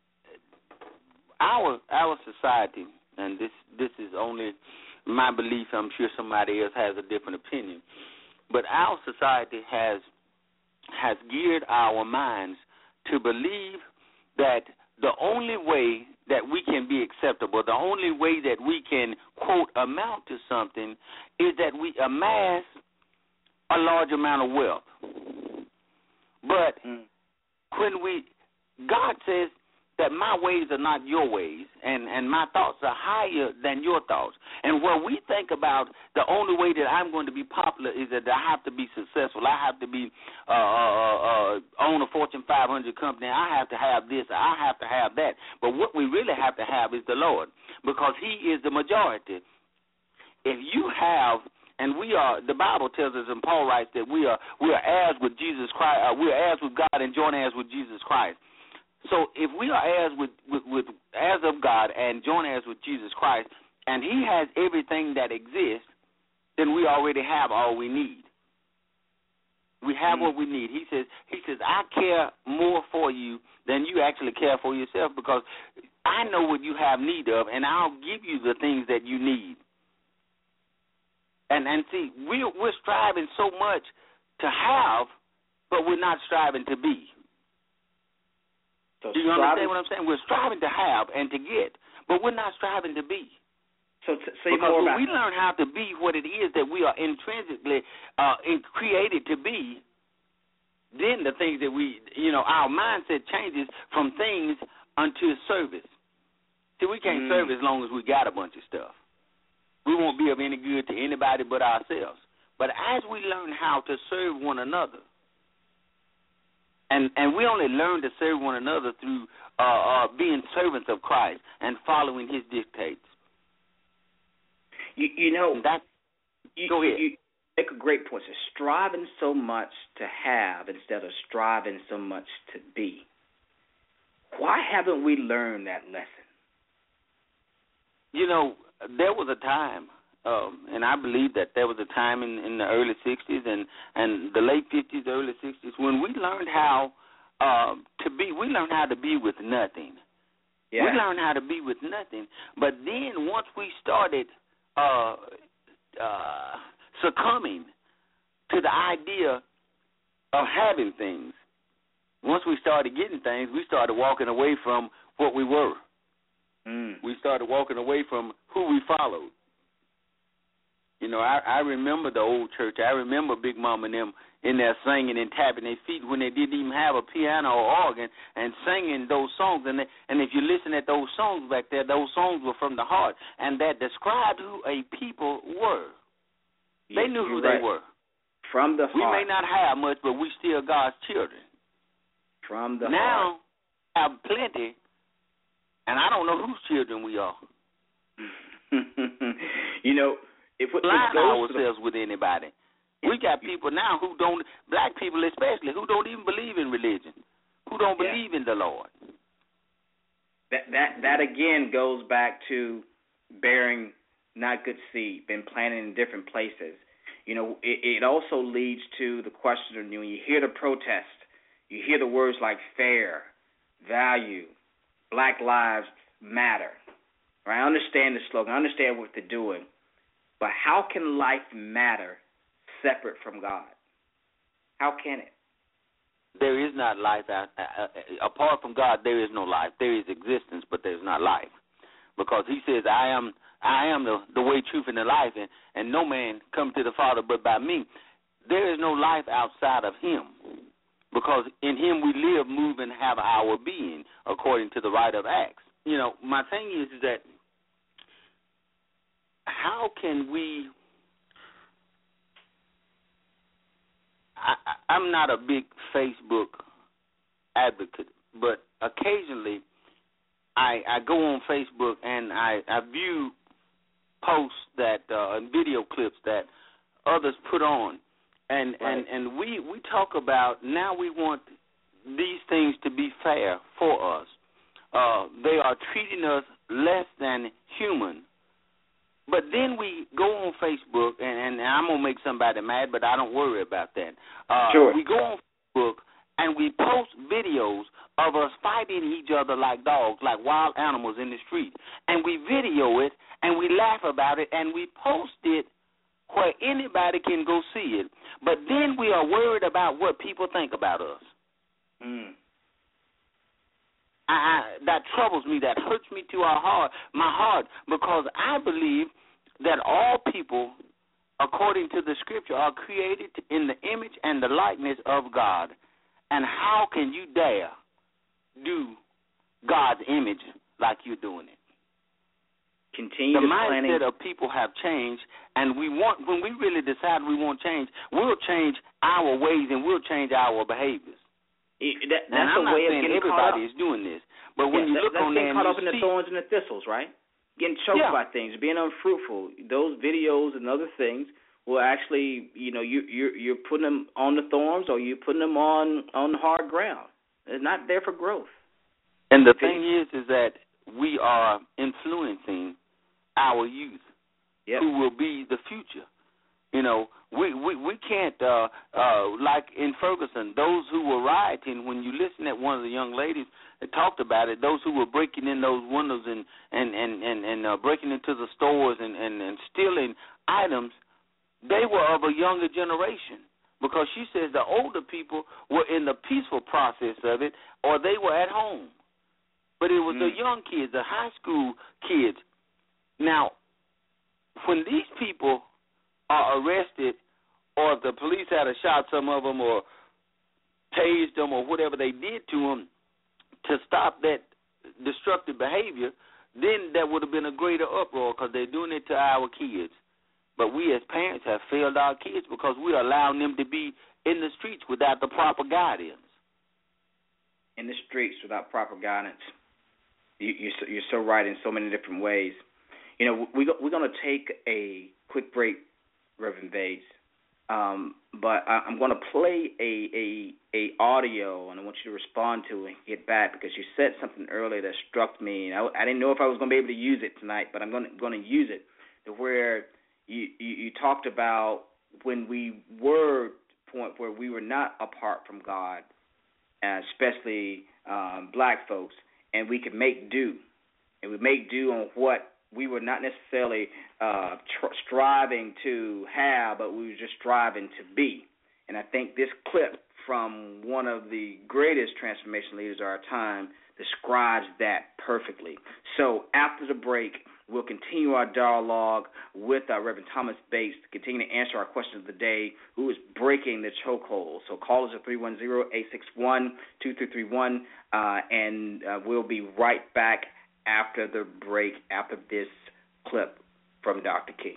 our society, and this is only my belief, I'm sure somebody else has a different opinion, but our society has geared our minds to believe that the only way that we can be acceptable, the only way that we can, quote, amount to something is that we amass a large amount of wealth. But when God says that my ways are not your ways, and my thoughts are higher than your thoughts. And when we think about the only way that I'm going to be popular is that I have to be successful. I have to be own a Fortune 500 company. I have to have this. I have to have that. But what we really have to have is the Lord, because He is the majority. If you have, and we are, the Bible tells us, and Paul writes that we are heirs with Jesus Christ. We are heirs with God and joint heirs with Jesus Christ. So if we are heirs with heirs of God and joint heirs with Jesus Christ, and He has everything that exists, then we already have all we need. We have what we need. He says, I care more for you than you actually care for yourself, because I know what you have need of, and I'll give you the things that you need. And see, we're striving so much to have, but we're not striving to be. So do you understand what I'm saying? We're striving to have and to get, but we're not striving to be. So say because more when about we learn how to be what it is that we are intrinsically created to be, then the things that our mindset changes from things unto service. See, we can't serve as long as we got a bunch of stuff. We won't be of any good to anybody but ourselves. But as we learn how to serve one another, and we only learn to serve one another through being servants of Christ and following His dictates. Go ahead. You make a great point. So striving so much to have instead of striving so much to be. Why haven't we learned that lesson? You know, there was a time, and I believe that there was a time in the early 60s and the late 50s, early 60s, when we learned how to be. We learned how to be with nothing. Yeah. We learned how to be with nothing. But then once we started succumbing to the idea of having things. Once we started getting things, we started walking away from what we were. We started walking away from who we followed. You know, I remember the old church. I remember Big Mama and them in there singing and tapping their feet when they didn't even have a piano or organ and singing those songs. And if you listen at those songs back there, those songs were from the heart, and that described who a people were. They knew who they were. From the heart. We may not have much, but we still God's children. From the heart. Now, I have plenty, and I don't know whose children we are. You know, if we line ourselves with anybody. We got people now who don't, black people especially, who don't even believe in religion, who don't believe in the Lord. That again goes back to bearing not good seed, been planted in different places. You know, it also leads to the question of, when you hear the protest, you hear the words like fair, value, Black Lives Matter. Right? I understand the slogan. I understand what they're doing. But how can life matter separate from God? How can it? There is not life. Apart from God, there is no life. There is existence, but there is not life. Because he says, I am the way, truth, and the life, and no man come to the Father but by me. There is no life outside of him. Because in him we live, move, and have our being, according to the right of Acts. You know, my thing is that how can we... I'm not a big Facebook advocate, but occasionally I go on Facebook and I view posts that and video clips that others put on, and we talk about now we want these things to be fair for us. They are treating us less than human. But then we go on Facebook, and I'm going to make somebody mad, but I don't worry about that. Sure. We go on Facebook, and we post videos of us fighting each other like dogs, like wild animals in the street. And we video it, and we laugh about it, and we post it where anybody can go see it. But then we are worried about what people think about us. That troubles me. That hurts me to my heart, because I believe that all people, according to the Scripture, are created in the image and the likeness of God. And how can you dare do God's image like you're doing it? Continue the to mindset of people have changed, and when we really decide we want change, we'll change our ways and we'll change our behaviors. That's and I'm a not way saying of getting everybody is doing this, but when you look on there and caught up you in the thorns and the thistles, right? Getting choked by things, being unfruitful. Those videos and other things will actually, you're putting them on the thorns, or you're putting them on hard ground. It's not there for growth. And the thing is that we are influencing our youth, who will be the future. You know, we can't, like in Ferguson, those who were rioting, when you listen at one of the young ladies that talked about it, those who were breaking in those windows and breaking into the stores and stealing items, they were of a younger generation, because she says the older people were in the peaceful process of it, or they were at home. But it was the young kids, the high school kids. Now, when these people are arrested, or if the police had shot some of them or tased them or whatever they did to them to stop that destructive behavior, then there would have been a greater uproar, because they're doing it to our kids. But we as parents have failed our kids because we're allowing them to be in the streets without the proper guidance. In the streets without proper guidance. You're so right in so many different ways. You know, we're going to take a quick break, Reverend Bates, but I'm going to play a audio, and I want you to respond to it and get back, because you said something earlier that struck me. And I didn't know if I was going to be able to use it tonight, but I'm going to use it, to where you talked about when we were to the point where we were not apart from God, especially black folks, and we could make do. And we make do on what we were not necessarily striving to have, but we were just striving to be. And I think this clip from one of the greatest transformation leaders of our time describes that perfectly. So after the break, we'll continue our dialogue with Reverend Thomas Bates to continue to answer our question of the day, who is breaking the chokehold. So call us at 310-861-2331, and we'll be right back after the break, after this clip from Dr. King.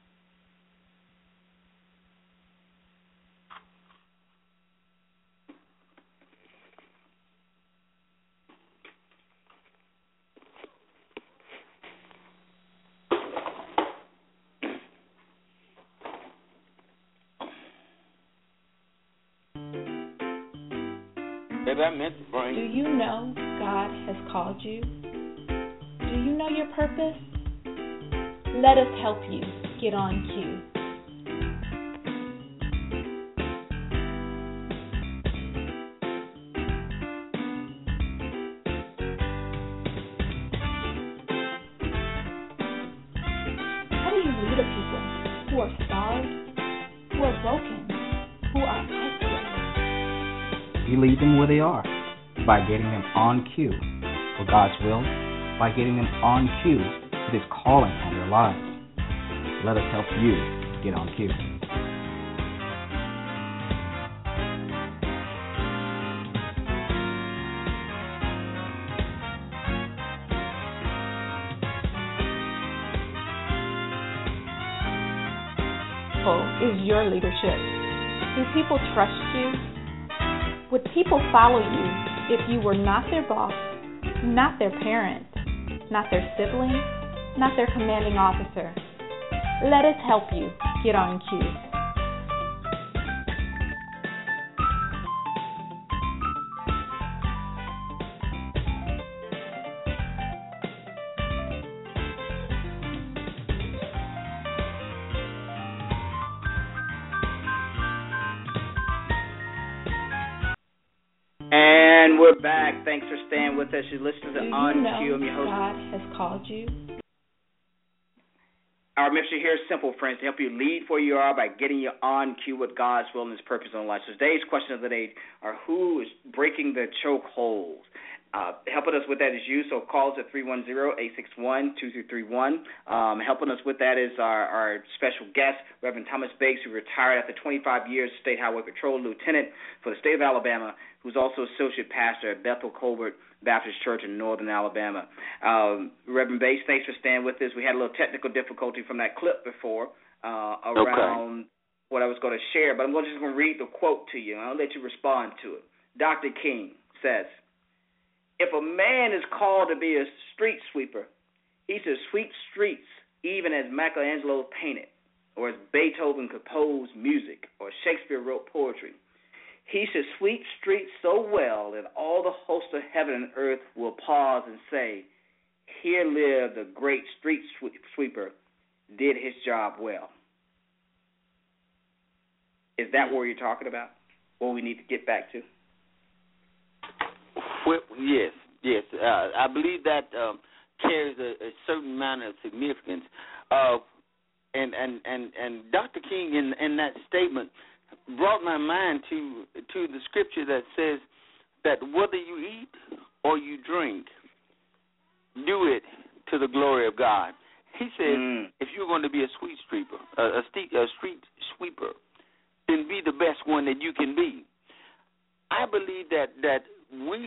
Do you know God has called you? Do you know your purpose? Let us help you get on cue. How do you lead a people who are starved, who are broken, who are isolated? You lead them where they are, by getting them on cue for God's will, by getting them on cue for His calling on their lives. Let us help you get on cue. Is your leadership? Do people trust you? Would people follow you if you were not their boss, not their parent, not their sibling, not their commanding officer? Let us help you get on cue. And we're back. Thanks for staying with us. You listen to On Cue. I'm your host. God has called you. Our mission here is simple, friends, to help you lead where you are by getting you on cue with God's will and His purpose in life. So today's question of the day are, who is breaking the chokehold? Helping us with that is you, so call us at 310-861-2331. Helping us with that is our special guest, Reverend Thomas Bates, who retired after 25 years as State Highway Patrol Lieutenant for the state of Alabama, who's also Associate Pastor at Bethel Colbert Baptist Church in northern Alabama. Reverend Bates, thanks for staying with us. We had a little technical difficulty from that clip before around what I was going to share, but I'm just going to read the quote to you, and I'll let you respond to it. Dr. King says, if a man is called to be a street sweeper, he should sweep streets even as Michelangelo painted, or as Beethoven composed music, or Shakespeare wrote poetry. He should sweep streets so well that all the hosts of heaven and earth will pause and say, here lived the great street sweeper, did his job well. Is that what you're talking about? What we need to get back to? Well, yes. I believe that carries a certain amount of significance. And Dr. King, in that statement, brought my mind to the scripture that says that whether you eat or you drink, do it to the glory of God. He says, if you're going to be a street sweeper, then be the best one that you can be. I believe that we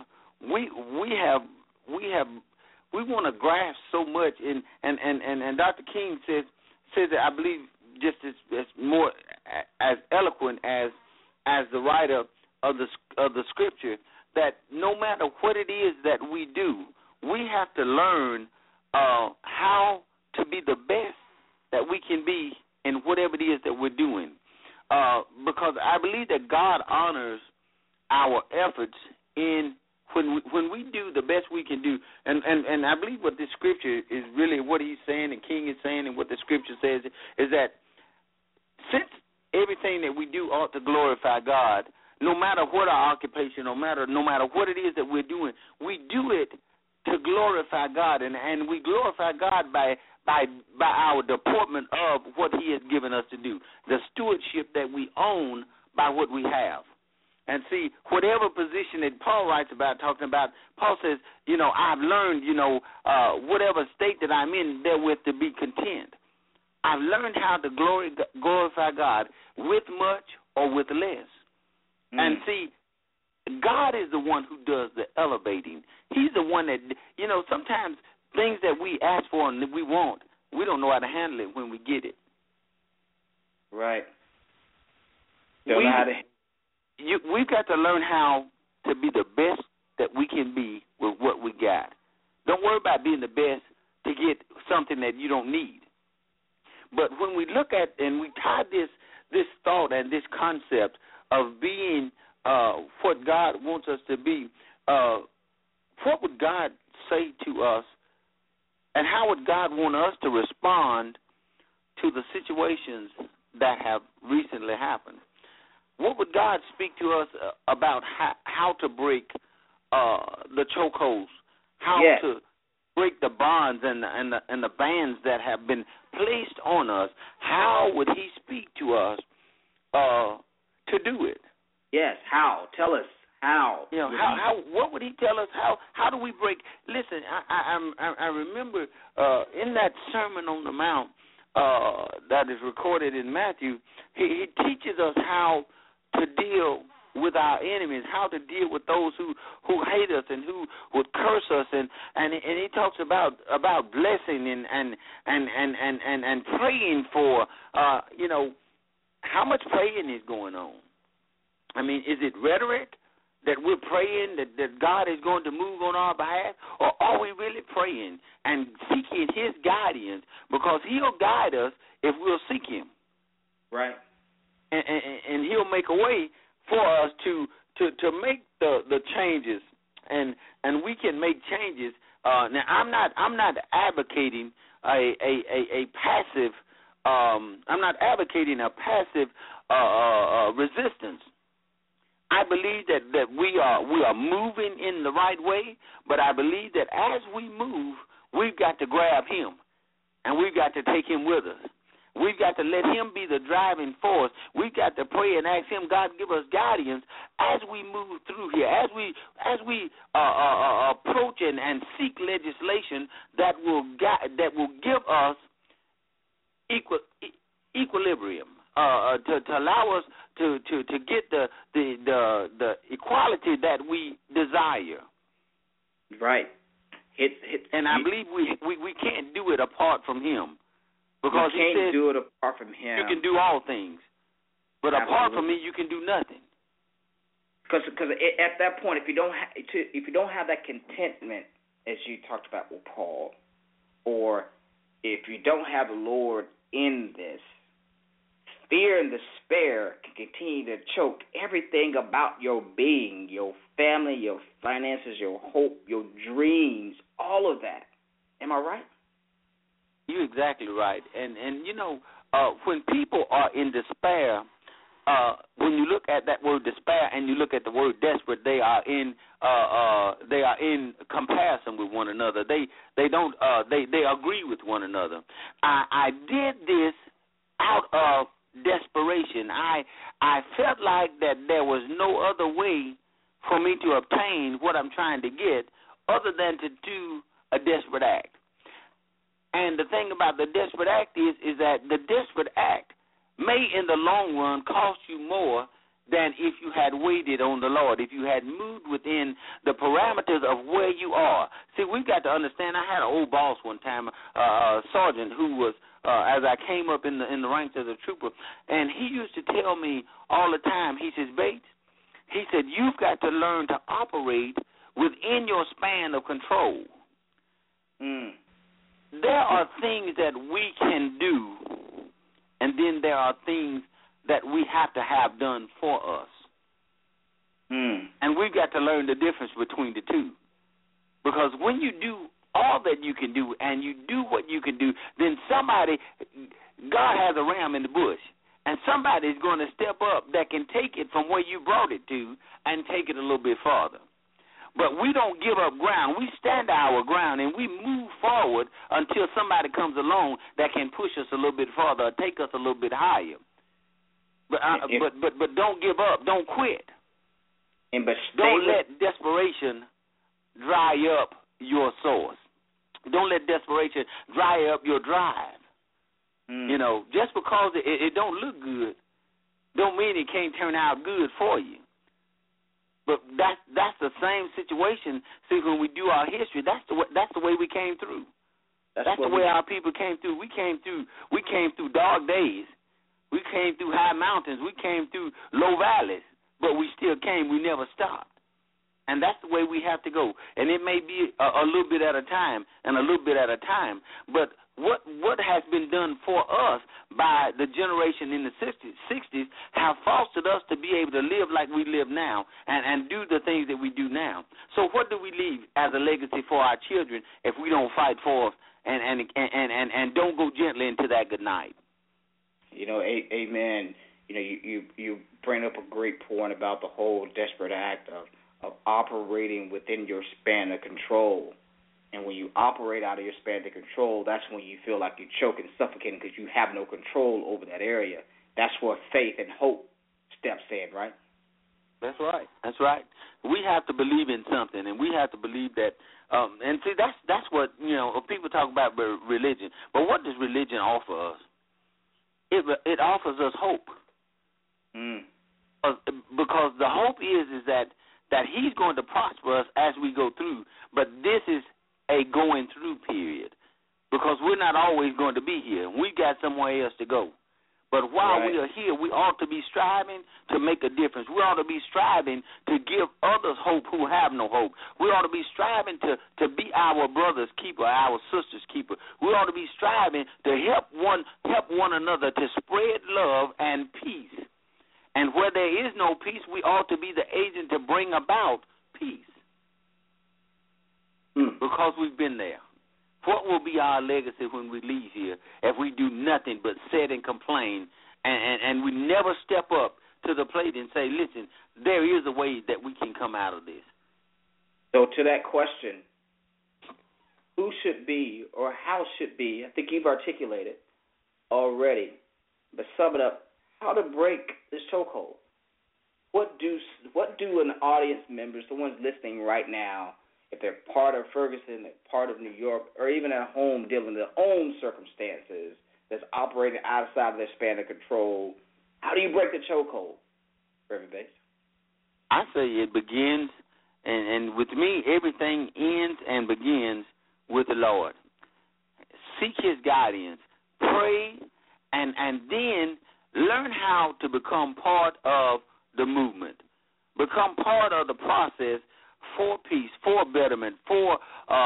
want to grasp so much, and Dr. King says that, I believe, just as more as eloquent as the writer of the scripture, that no matter what it is that we do, we have to learn how to be the best that we can be in whatever it is that we're doing, because I believe that God honors our efforts in when we do the best we can do, and I believe what this scripture is really what he's saying and King is saying, and what the scripture says is that since everything that we do ought to glorify God, no matter what our occupation, no matter what it is that we're doing, we do it to glorify God, and we glorify God by our deportment of what He has given us to do, the stewardship that we own by what we have. And see, whatever position that Paul writes about, talking about, Paul says, I've learned, whatever state that I'm in, therewith to be content. I've learned how to glorify God with much or with less. And see, God is the one who does the elevating. He's the one that, sometimes things that we ask for and that we want, we don't know how to handle it when we get it. Right. Don't know how to. We've got to learn how to be the best that we can be with what we got. Don't worry about being the best to get something that you don't need. But when we look at and we tie this thought and this concept of being what God wants us to be, what would God say to us, and how would God want us to respond to the situations that have recently happened? What would God speak to us about how to break the chokeholds, how to break the bonds and the bands that have been placed on us? How would He speak to us to do it? Yes, how? Tell us how. How? What would He tell us? How do we break? Listen, I remember in that Sermon on the Mount that is recorded in Matthew, he teaches us how to deal with our enemies, how to deal with those who hate us and who would curse us, and he talks about blessing and praying for how much praying is going on. I mean, is it rhetoric that we're praying that God is going to move on our behalf, or are we really praying and seeking His guidance, because He'll guide us if we'll seek Him. Right. And He'll make a way for us to make the changes, and we can make changes. Now, I'm not advocating a passive. I'm not advocating a passive resistance. I believe that we are moving in the right way, but I believe that as we move, we've got to grab Him, and we've got to take Him with us. We've got to let Him be the driving force. We've got to pray and ask Him, God, give us guidance as we move through here, as we approach and seek legislation that will give us equilibrium, to allow us to get the equality that we desire. Right. And I believe we can't do it apart from Him. Because you can't He said, do it apart from Him. You can do all things, but apart from Me, you can do nothing. Because at that point, if you don't have that contentment, as you talked about with Paul, or if you don't have the Lord in this, fear and despair can continue to choke everything about your being, your family, your finances, your hope, your dreams, all of that. Am I right? You're exactly right. And when people are in despair, when you look at that word despair and you look at the word desperate, they are in comparison with one another. They don't they agree with one another. I did this out of desperation. I felt like that there was no other way for me to obtain what I'm trying to get other than to do a desperate act. And the thing about the desperate act is that the desperate act may in the long run cost you more than if you had waited on the Lord, if you had moved within the parameters of where you are. See, we've got to understand, I had an old boss one time, a sergeant who was, as I came up in the ranks as a trooper, and he used to tell me all the time, he says, Bates, he said, you've got to learn to operate within your span of control. There are things that we can do, and then there are things that we have to have done for us. And we've got to learn the difference between the two. Because when you do all that you can do and you do what you can do, then God has a ram in the bush, and somebody's going to step up that can take it from where you brought it to and take it a little bit farther. But we don't give up ground. We stand our ground, and we move forward until somebody comes along that can push us a little bit further or take us a little bit higher. But don't give up. Don't quit. Don't let desperation dry up your source. Don't let desperation dry up your drive. You know, just because it don't look good, don't mean it can't turn out good for you. But that's the same situation. See, when we do our history, that's the way we came through. That's the way our people came through. We came through dark days. We came through high mountains. We came through low valleys. But we still came. We never stopped. And that's the way we have to go. And it may be a little bit at a time and a little bit at a time. But what has been done for us by the generation in the 60s have fostered us to be able to live like we live now and do the things that we do now. So what do we leave as a legacy for our children if we don't fight for us and don't go gently into that good night? You know, amen. You know, you bring up a great point about the whole desperate act of operating within your span of control. And when you operate out of your span of control, that's when you feel like you're choking, suffocating because you have no control over that area. That's where faith and hope steps in, right? That's right. That's right. We have to believe in something, and we have to believe that. And see, that's what, you know, people talk about religion. But what does religion offer us? It offers us hope. Because the hope is that he's going to prosper us as we go through. But this is a going through period because we're not always going to be here. We got somewhere else to go. But while we are here, we ought to be striving to make a difference. We ought to be striving to give others hope who have no hope. We ought to be striving to be our brother's keeper, our sister's keeper. We ought to be striving to help one another to spread love and peace. And where there is no peace, we ought to be the agent to bring about peace. Because we've been there. What will be our legacy when we leave here if we do nothing but sit and complain and we never step up to the plate and say, listen, there is a way that we can come out of this? So to that question, who should be or how should be, I think you've articulated already, but sum it up, how to break this chokehold. What do an audience members, the ones listening right now, if they're part of Ferguson, they're part of New York, or even at home dealing with their own circumstances that's operating outside of their span of control, how do you break the chokehold, Reverend Bates? I say it begins, and with me, everything ends and begins with the Lord. Seek His guidance, pray, and then learn how to become part of the movement, become part of the process for peace, for betterment, for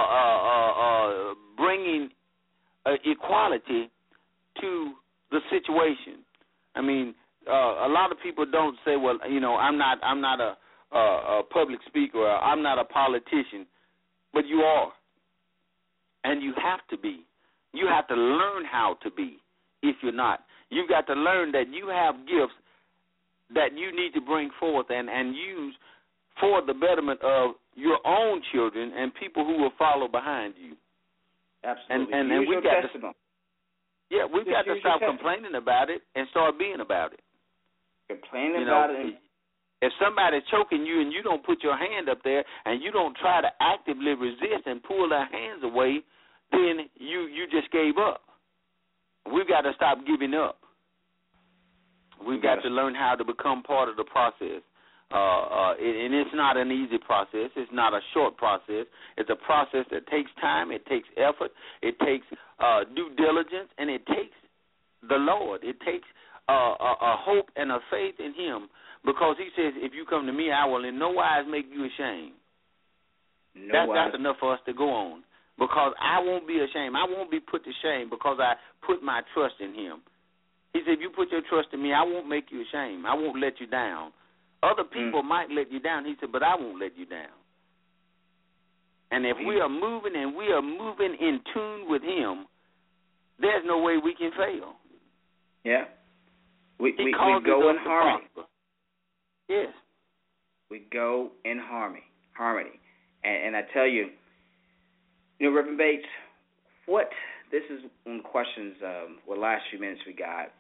bringing equality to the situation. I mean, a lot of people don't say, well, you know, I'm not a public speaker, or I'm not a politician, but you are, and you have to be. You have to learn how to be. If you're not, you've got to learn that you have gifts that you need to bring forth and use for the betterment of your own children and people who will follow behind you. Absolutely. And we've got to stop complaining about it and start being about it. Complaining about it. If somebody's choking you and you don't put your hand up there and you don't try to actively resist and pull their hands away, then you just gave up. We've got to stop giving up. We've got to learn how to become part of the process. And it's not an easy process. It's not a short process. It's a process that takes time. It takes effort. It takes due diligence. And it takes the Lord. It takes a hope and a faith in Him, because He says, if you come to me, I will in no wise make you ashamed. That's enough for us to go on, because I won't be ashamed. I won't be put to shame because I put my trust in Him. He said, if you put your trust in me, I won't make you ashamed. I won't let you down. Other people might let you down. He said, but I won't let you down. And if we are moving and we are moving in tune with Him, there's no way we can fail. Yeah. We go in harmony. Yes. We go in harmony. And I tell you, Reverend Bates, this is one of the questions, last few minutes we got.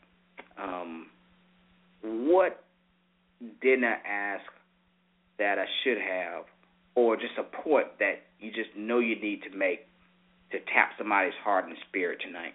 What didn't I ask that I should have, or just a point that you just know you need to make to tap somebody's heart and spirit tonight?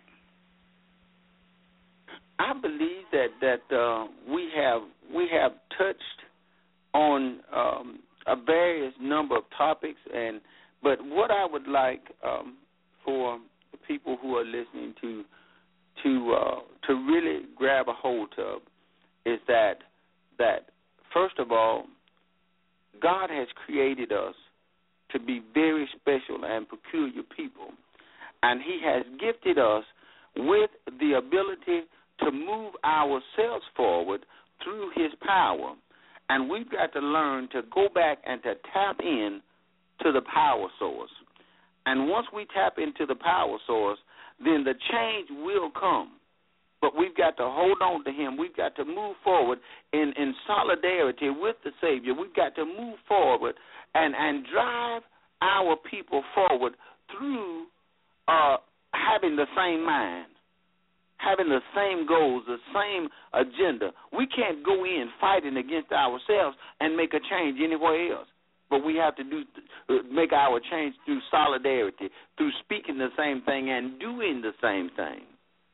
I believe that we have touched on a various number of topics, but what I would like for the people who are listening to really grab a hold of is that first of all, God has created us to be very special and peculiar people, and He has gifted us with the ability to move ourselves forward through His power. And we've got to learn to go back and to tap in to the power source. And once we tap into the power source, then the change will come. But we've got to hold on to Him. We've got to move forward in solidarity with the Savior. We've got to move forward and drive our people forward through having the same mind, having the same goals, the same agenda. We can't go in fighting against ourselves and make a change anywhere else. But we have to make our change through solidarity, through speaking the same thing and doing the same thing.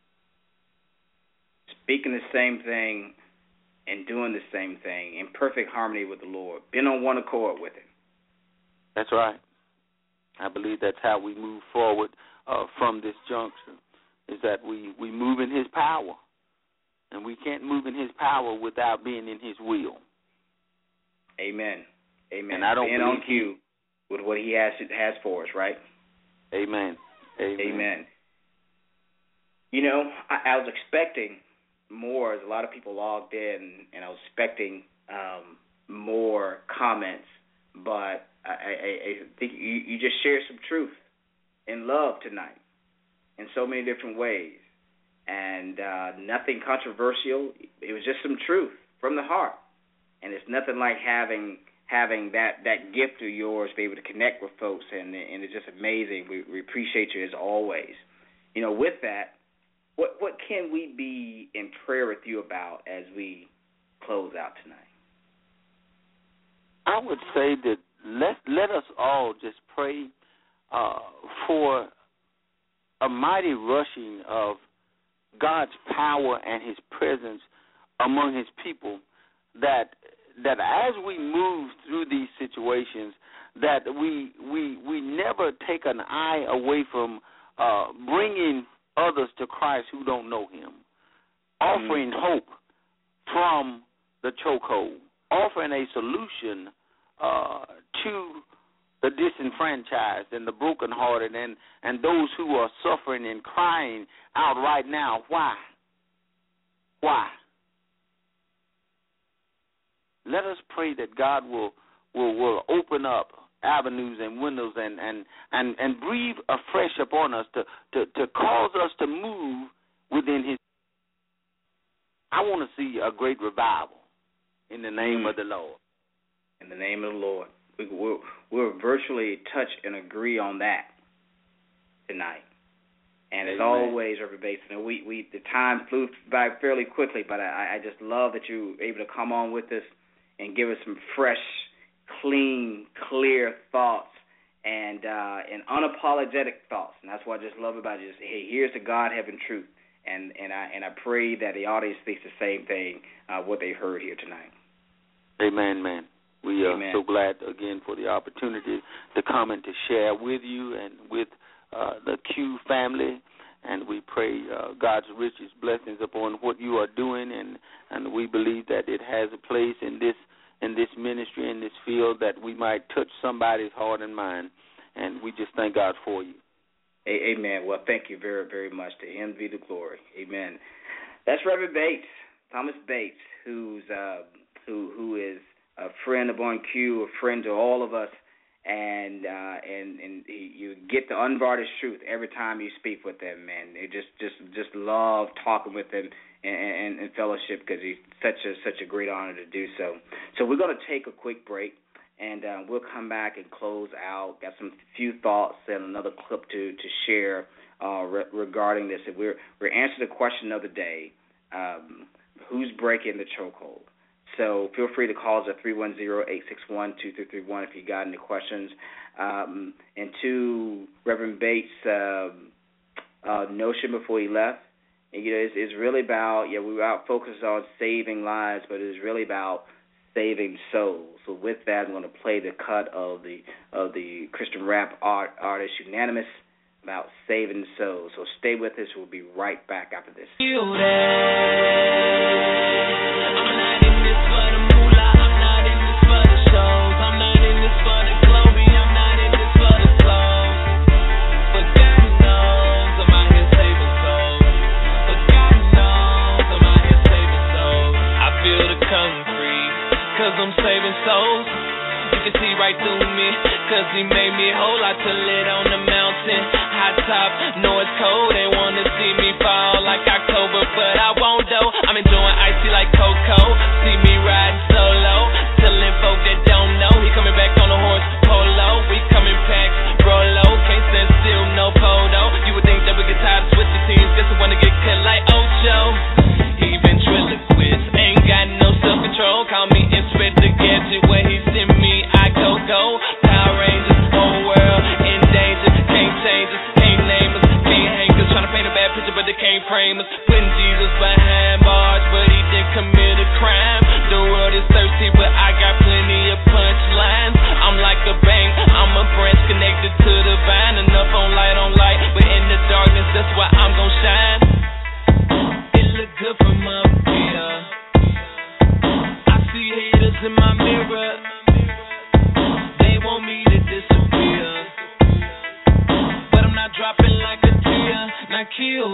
Speaking the same thing and doing the same thing in perfect harmony with the Lord, being on one accord with Him. That's right. I believe that's how we move forward from this juncture, is that we move in His power. And we can't move in His power without being in His will. Amen. Amen. And I don't being on cue with what He has for us, right? Amen. Amen. Amen. I was expecting more, as a lot of people logged in, and I was expecting more comments, but I think you just shared some truth in love tonight in so many different ways, and nothing controversial. It was just some truth from the heart, and it's nothing like having that gift of yours, be able to connect with folks, and it's just amazing. We appreciate you as always. With that, what can we be in prayer with you about as we close out tonight? I would say that let us all just pray for a mighty rushing of God's power and His presence among His people, that as we move through these situations, that we never take an eye away from bringing others to Christ who don't know Him, offering hope from the chokehold, offering a solution to the disenfranchised and the brokenhearted and those who are suffering and crying out right now. Why? Let us pray that God will open up avenues and windows and breathe afresh upon us to cause us to move within His. I want to see a great revival in the name of the Lord. In the name of the Lord. We'll virtually touch and agree on that tonight. And as always, Reverend Bates, the time flew by fairly quickly, but I just love that you were able to come on with us and give us some fresh, clean, clear thoughts and unapologetic thoughts. And that's what I just love about you. Hey, here's the God having truth. And I pray that the audience thinks the same thing, what they've heard here tonight. Amen, man. We are so glad, again, for the opportunity to come and to share with you and with the Q family. And we pray God's richest blessings upon what you are doing. And we believe that it has a place in this ministry, in this field, that we might touch somebody's heart and mind. And we just thank God for you. Amen. Well, thank you very, very much. To Him be the glory. Amen. That's Reverend Bates, Thomas Bates, who is a friend of On Q, a friend to all of us, and you get the unvarnished truth every time you speak with him, man. They just love talking with him and fellowship, because he's such a great honor to do so. So we're going to take a quick break, and we'll come back and close out. Got some few thoughts and another clip to share regarding this. And we're answering the question of the day: who's breaking the chokehold? So feel free to call us at 310-861-2331 if you got any questions. And to Reverend Bates' notion before he left, it's really about, we were out focused on saving lives, but it's really about saving souls. So with that, I'm going to play the cut of the Christian rap artist Unanimous about saving souls. So stay with us. We'll be right back after this. I'm saving souls. You can see right through me, cause he made me whole. I till it on the mountain, high top, know it's cold. They wanna see me fall like October, but I won't though. I'm enjoying icy like Coco. See me riding solo, telling folk that don't know. He coming back on the horse, polo. We coming packs, Rolo. Can't stand still, no photo. You would think that we get tired of switching teams. Guess I wanna get cut like Ocho. He ventriloquist, ain't got no self-control. Call me Inspector Gadget, where he send me, I go. Power Rangers, whole world in danger. Can't change us, can't name us, can't hang us. Tryna paint a bad picture, but they can't frame us. Putting Jesus behind bars, but he didn't commit a crime. The world is thirsty, but I got plenty of punchlines. I'm like a bank, I'm a branch connected to the vine. Enough on light, but in the darkness, that's why I'm gon' shine. It look good from up here. I see haters in my mirror. They want me to disappear, but I'm not dropping like a tear. Now kill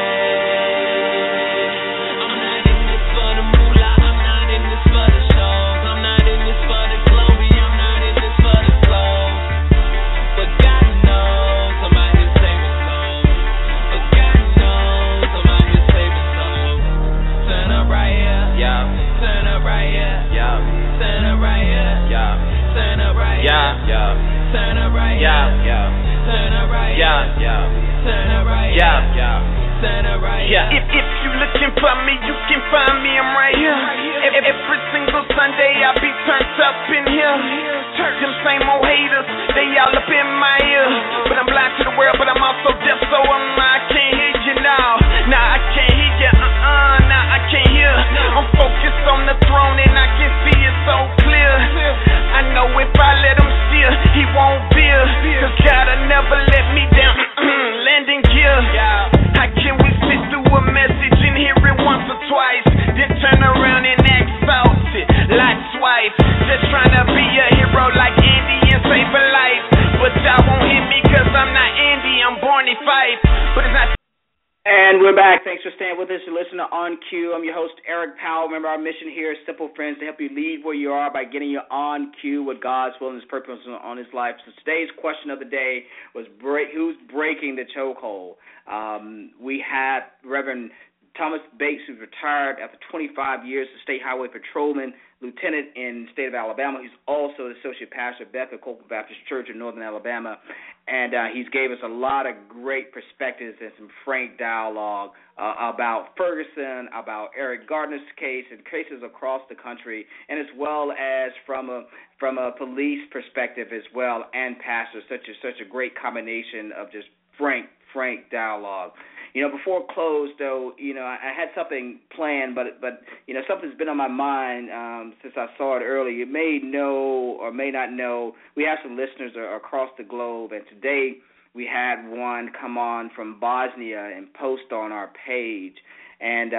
that. I'm not in this for the moolah. I'm not in this for the shows. I'm not in this for the glory. I'm not in this for the clothes. But God knows I'm out here saving souls. But God knows I'm out here saving souls. Turn up right here. Yeah. Turn up right here. Yeah. Turn up right here. Yeah. Turn up right here. Yeah. Turn up right here. Yeah. Turn up right here. Yeah. Turn up right here. Yeah. Turn up right here. If you looking for me, you can find me. I'm right here. Every single Sunday I be turned up in here. Them same old haters, they all up in my ear. But I'm blind to the world, but I'm also deaf, so I can't hear you now. Nah, I can't hear you. Nah, I can't hear. I'm focused on the throne and I can see it so clear. I know if I let him steer, he won't veer. Cause God'll never let me down. Landing gear. How can we sit through a message and hear it once or twice, then turn around and act salty like Swipe? Just trying to be a hero like Andy and save a life. But y'all won't hit me cause I'm not Andy, I'm born to fight. But it's not. And we're back. Thanks for staying with us. You're listening to On Cue. I'm your host, Eric Powell. Remember, our mission here is simple, friends, to help you lead where you are by getting you on cue with God's will and His purpose on His life. So today's question of the day was who's breaking the chokehold? We had Reverend Thomas Bates, who's retired after 25 years as State Highway Patrolman, Lieutenant in the state of Alabama. He's also the Associate Pastor of Bethel Copeland Baptist Church in Northern Alabama. And he's gave us a lot of great perspectives and some frank dialogue about Ferguson, about Eric Gardner's case, and cases across the country, and as well as from a police perspective as well, and pastors. Such a great combination of just frank dialogue. Before close, though, I had something planned, but something's been on my mind since I saw it earlier. You may know or may not know, we have some listeners across the globe, and today we had one come on from Bosnia and post on our page, and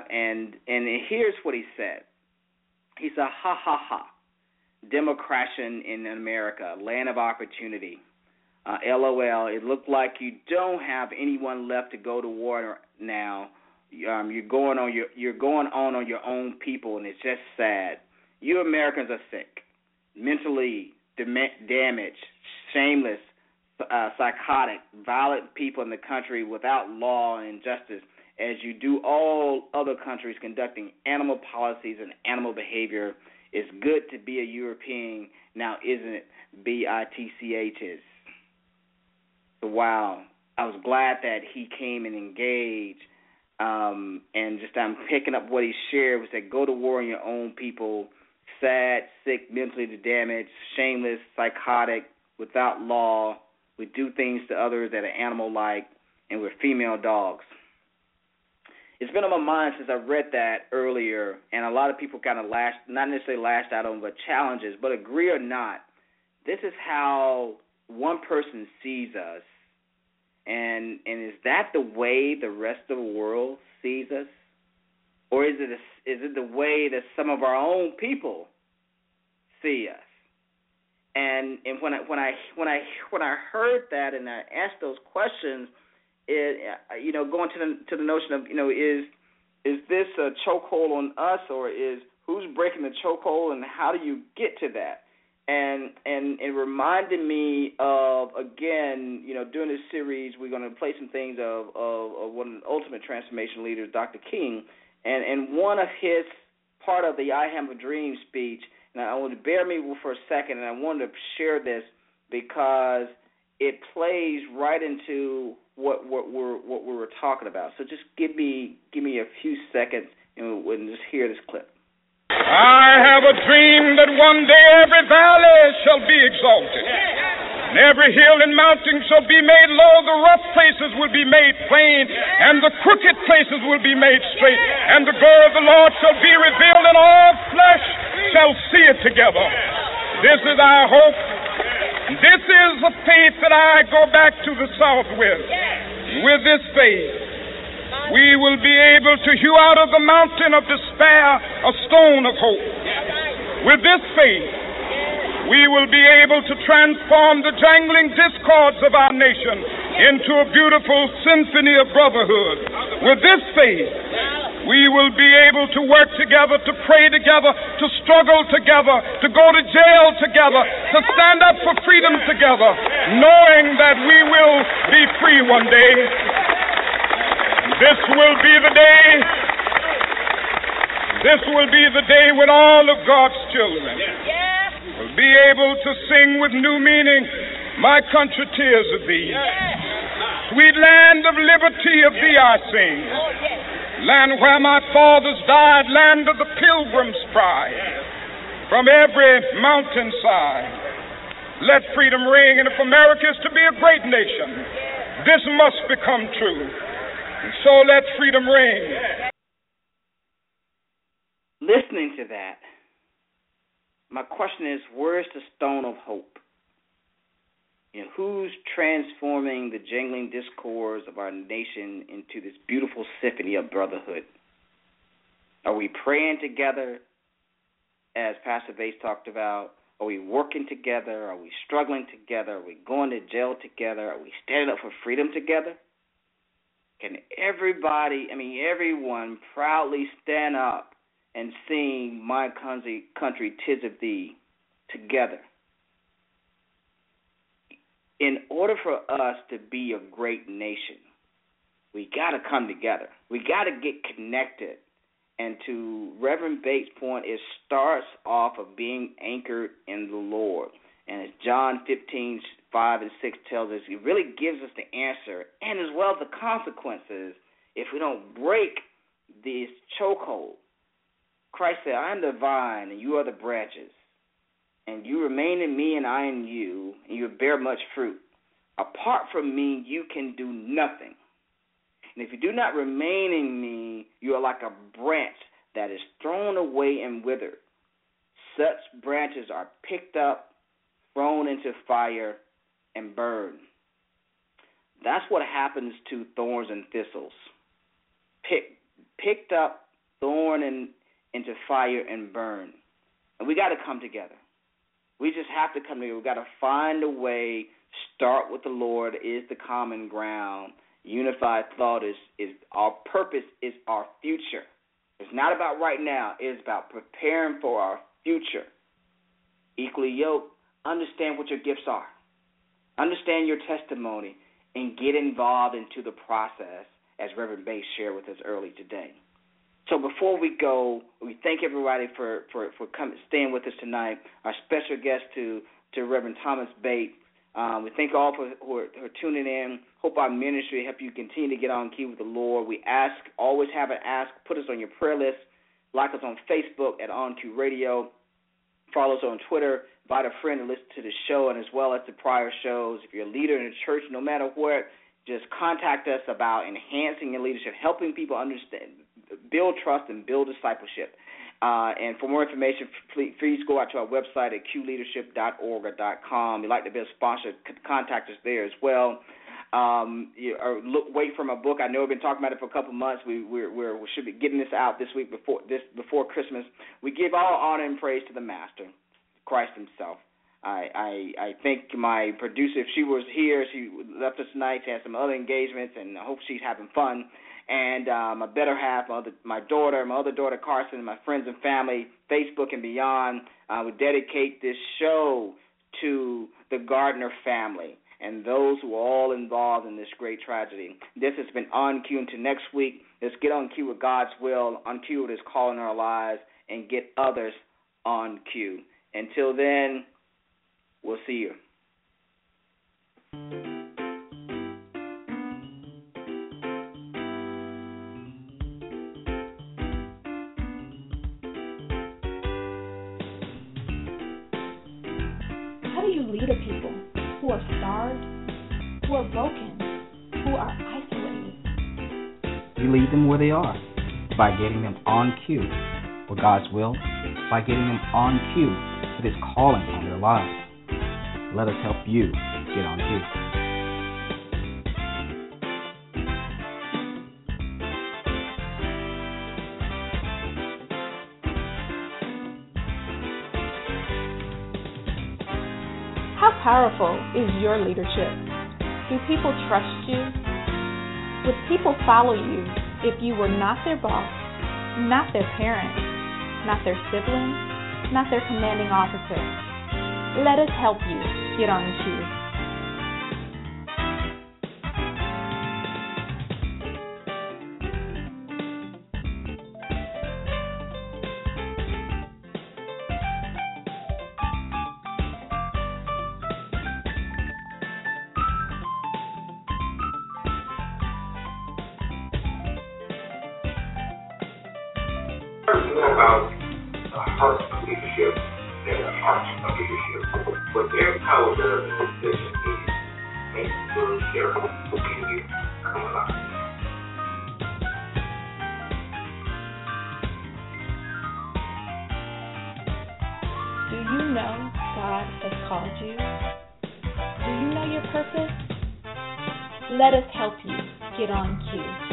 here's what he said. He said, "Ha ha ha, Democration in America, land of opportunity. LOL, it looked like you don't have anyone left to go to war now. You're going on your own people, and it's just sad. You Americans are sick, mentally damaged, shameless, psychotic, violent people in the country without law and justice, as you do all other countries conducting animal policies and animal behavior It's good to be a European now, isn't it? BITCHs. So, wow. I was glad that he came and engaged. And just I'm picking up what he shared was that go to war on your own people, sad, sick, mentally damaged, shameless, psychotic, without law. We do things to others that are animal-like, and we're female dogs. It's been on my mind since I read that earlier, and a lot of people kind of not necessarily lashed out on, but challenges. But agree or not, this is how one person sees us. And is that the way the rest of the world sees us, or is it the way that some of our own people see us? And when I heard that and I asked those questions, going to the notion of is this a chokehold on us, or is who's breaking the chokehold, and how do you get to that? And it reminded me of, again, during this series, we're going to play some things of one of the ultimate transformation leaders, Dr. King, and one of his part of the I Have a Dream speech. And I want to bear me for a second, and I wanted to share this because it plays right into what we were talking about. So just give me a few seconds, and we'll just hear this clip. I have a dream that one day every valley shall be exalted, and every hill and mountain shall be made low, the rough places will be made plain, and the crooked places will be made straight, and the glory of the Lord shall be revealed, and all flesh shall see it together. This is our hope. This is the faith that I go back to the South with. With this faith, we will be able to hew out of the mountain of despair a stone of hope. With this faith, we will be able to transform the jangling discords of our nation into a beautiful symphony of brotherhood. With this faith, we will be able to work together, to pray together, to struggle together, to go to jail together, to stand up for freedom together, knowing that we will be free one day. This will be the day. This will be the day when all of God's children will be able to sing with new meaning, "My country, tears of thee. Sweet land of liberty, of thee I sing. Land where my fathers died, land of the pilgrim's pride. From every mountainside, let freedom ring. And if America is to be a great nation, this must become true. And so let freedom ring." Listening to that, my question is, where's the stone of hope? Who's transforming the jangling discords of our nation into this beautiful symphony of brotherhood? Are we praying together, as Pastor Bates talked about? Are we working together? Are we struggling together? Are we going to jail together? Are we standing up for freedom together? Can everyone proudly stand up and sing "My Country, 'Tis of Thee" together? In order for us to be a great nation, we got to come together. We got to get connected. And to Reverend Bates' point, it starts off of being anchored in the Lord. And as John 15:5-6 tells us, it really gives us the answer and as well the consequences if we don't break this chokehold. Christ said, "I am the vine and you are the branches. And you remain in me and I in you, and you bear much fruit. Apart from me, you can do nothing. And if you do not remain in me, you are like a branch that is thrown away and withered. Such branches are picked up, thrown into fire, and burned." That's what happens to thorns and thistles. Picked up, thrown into fire, and burned. And we got to come together. We just have to come together. We've got to find a way. Start with the Lord is the common ground. Unified thought is our purpose, is our future. It's not about right now. It's about preparing for our future. Equally yoked, understand what your gifts are. Understand your testimony and get involved into the process, as Reverend Bates shared with us early today. So before we go, we thank everybody for staying with us tonight. Our special guest to Reverend Thomas Bates. We thank all who are tuning in. Hope our ministry help you continue to get on key with the Lord. We always have an ask. Put us on your prayer list. Like us on Facebook at On Cue Radio. Follow us on Twitter. Invite a friend to listen to the show and as well as the prior shows. If you're a leader in the church, no matter what, just contact us about enhancing your leadership, helping people understand, build trust, and build discipleship. And for more information, please go out to our website at qleadership.org or .com. You'd like to be a sponsor, contact us there as well. Wait for my book. I know we've been talking about it for a couple of months. We should be getting this out this week before Christmas. We give all honor and praise to the Master, Christ himself. I thank my producer. If she was here, she left us tonight. She had some other engagements, and I hope she's having fun. And my better half, my other daughter Carson, and my friends and family, Facebook and beyond, we dedicate this show to the Gardner family and those who are all involved in this great tragedy. This has been On Cue. Until next week, let's get on cue with God's will, on cue with his call in our lives, and get others on cue. Until then, we'll see you. How do you lead a people who are starved, who are broken, who are isolated? You lead them where they are by getting them on cue for God's will, by getting them on cue with his calling on their lives. Let us help you get on cue. How powerful is your leadership? Do people trust you? Would people follow you if you were not their boss, not their parent, not their sibling, not their commanding officer? Let us help you get on cue. About the heart of leadership and the heart of leadership. What their power does in this position is make the leader who can you come alive. Do you know God has called you? Do you know your purpose? Let us help you get on cue.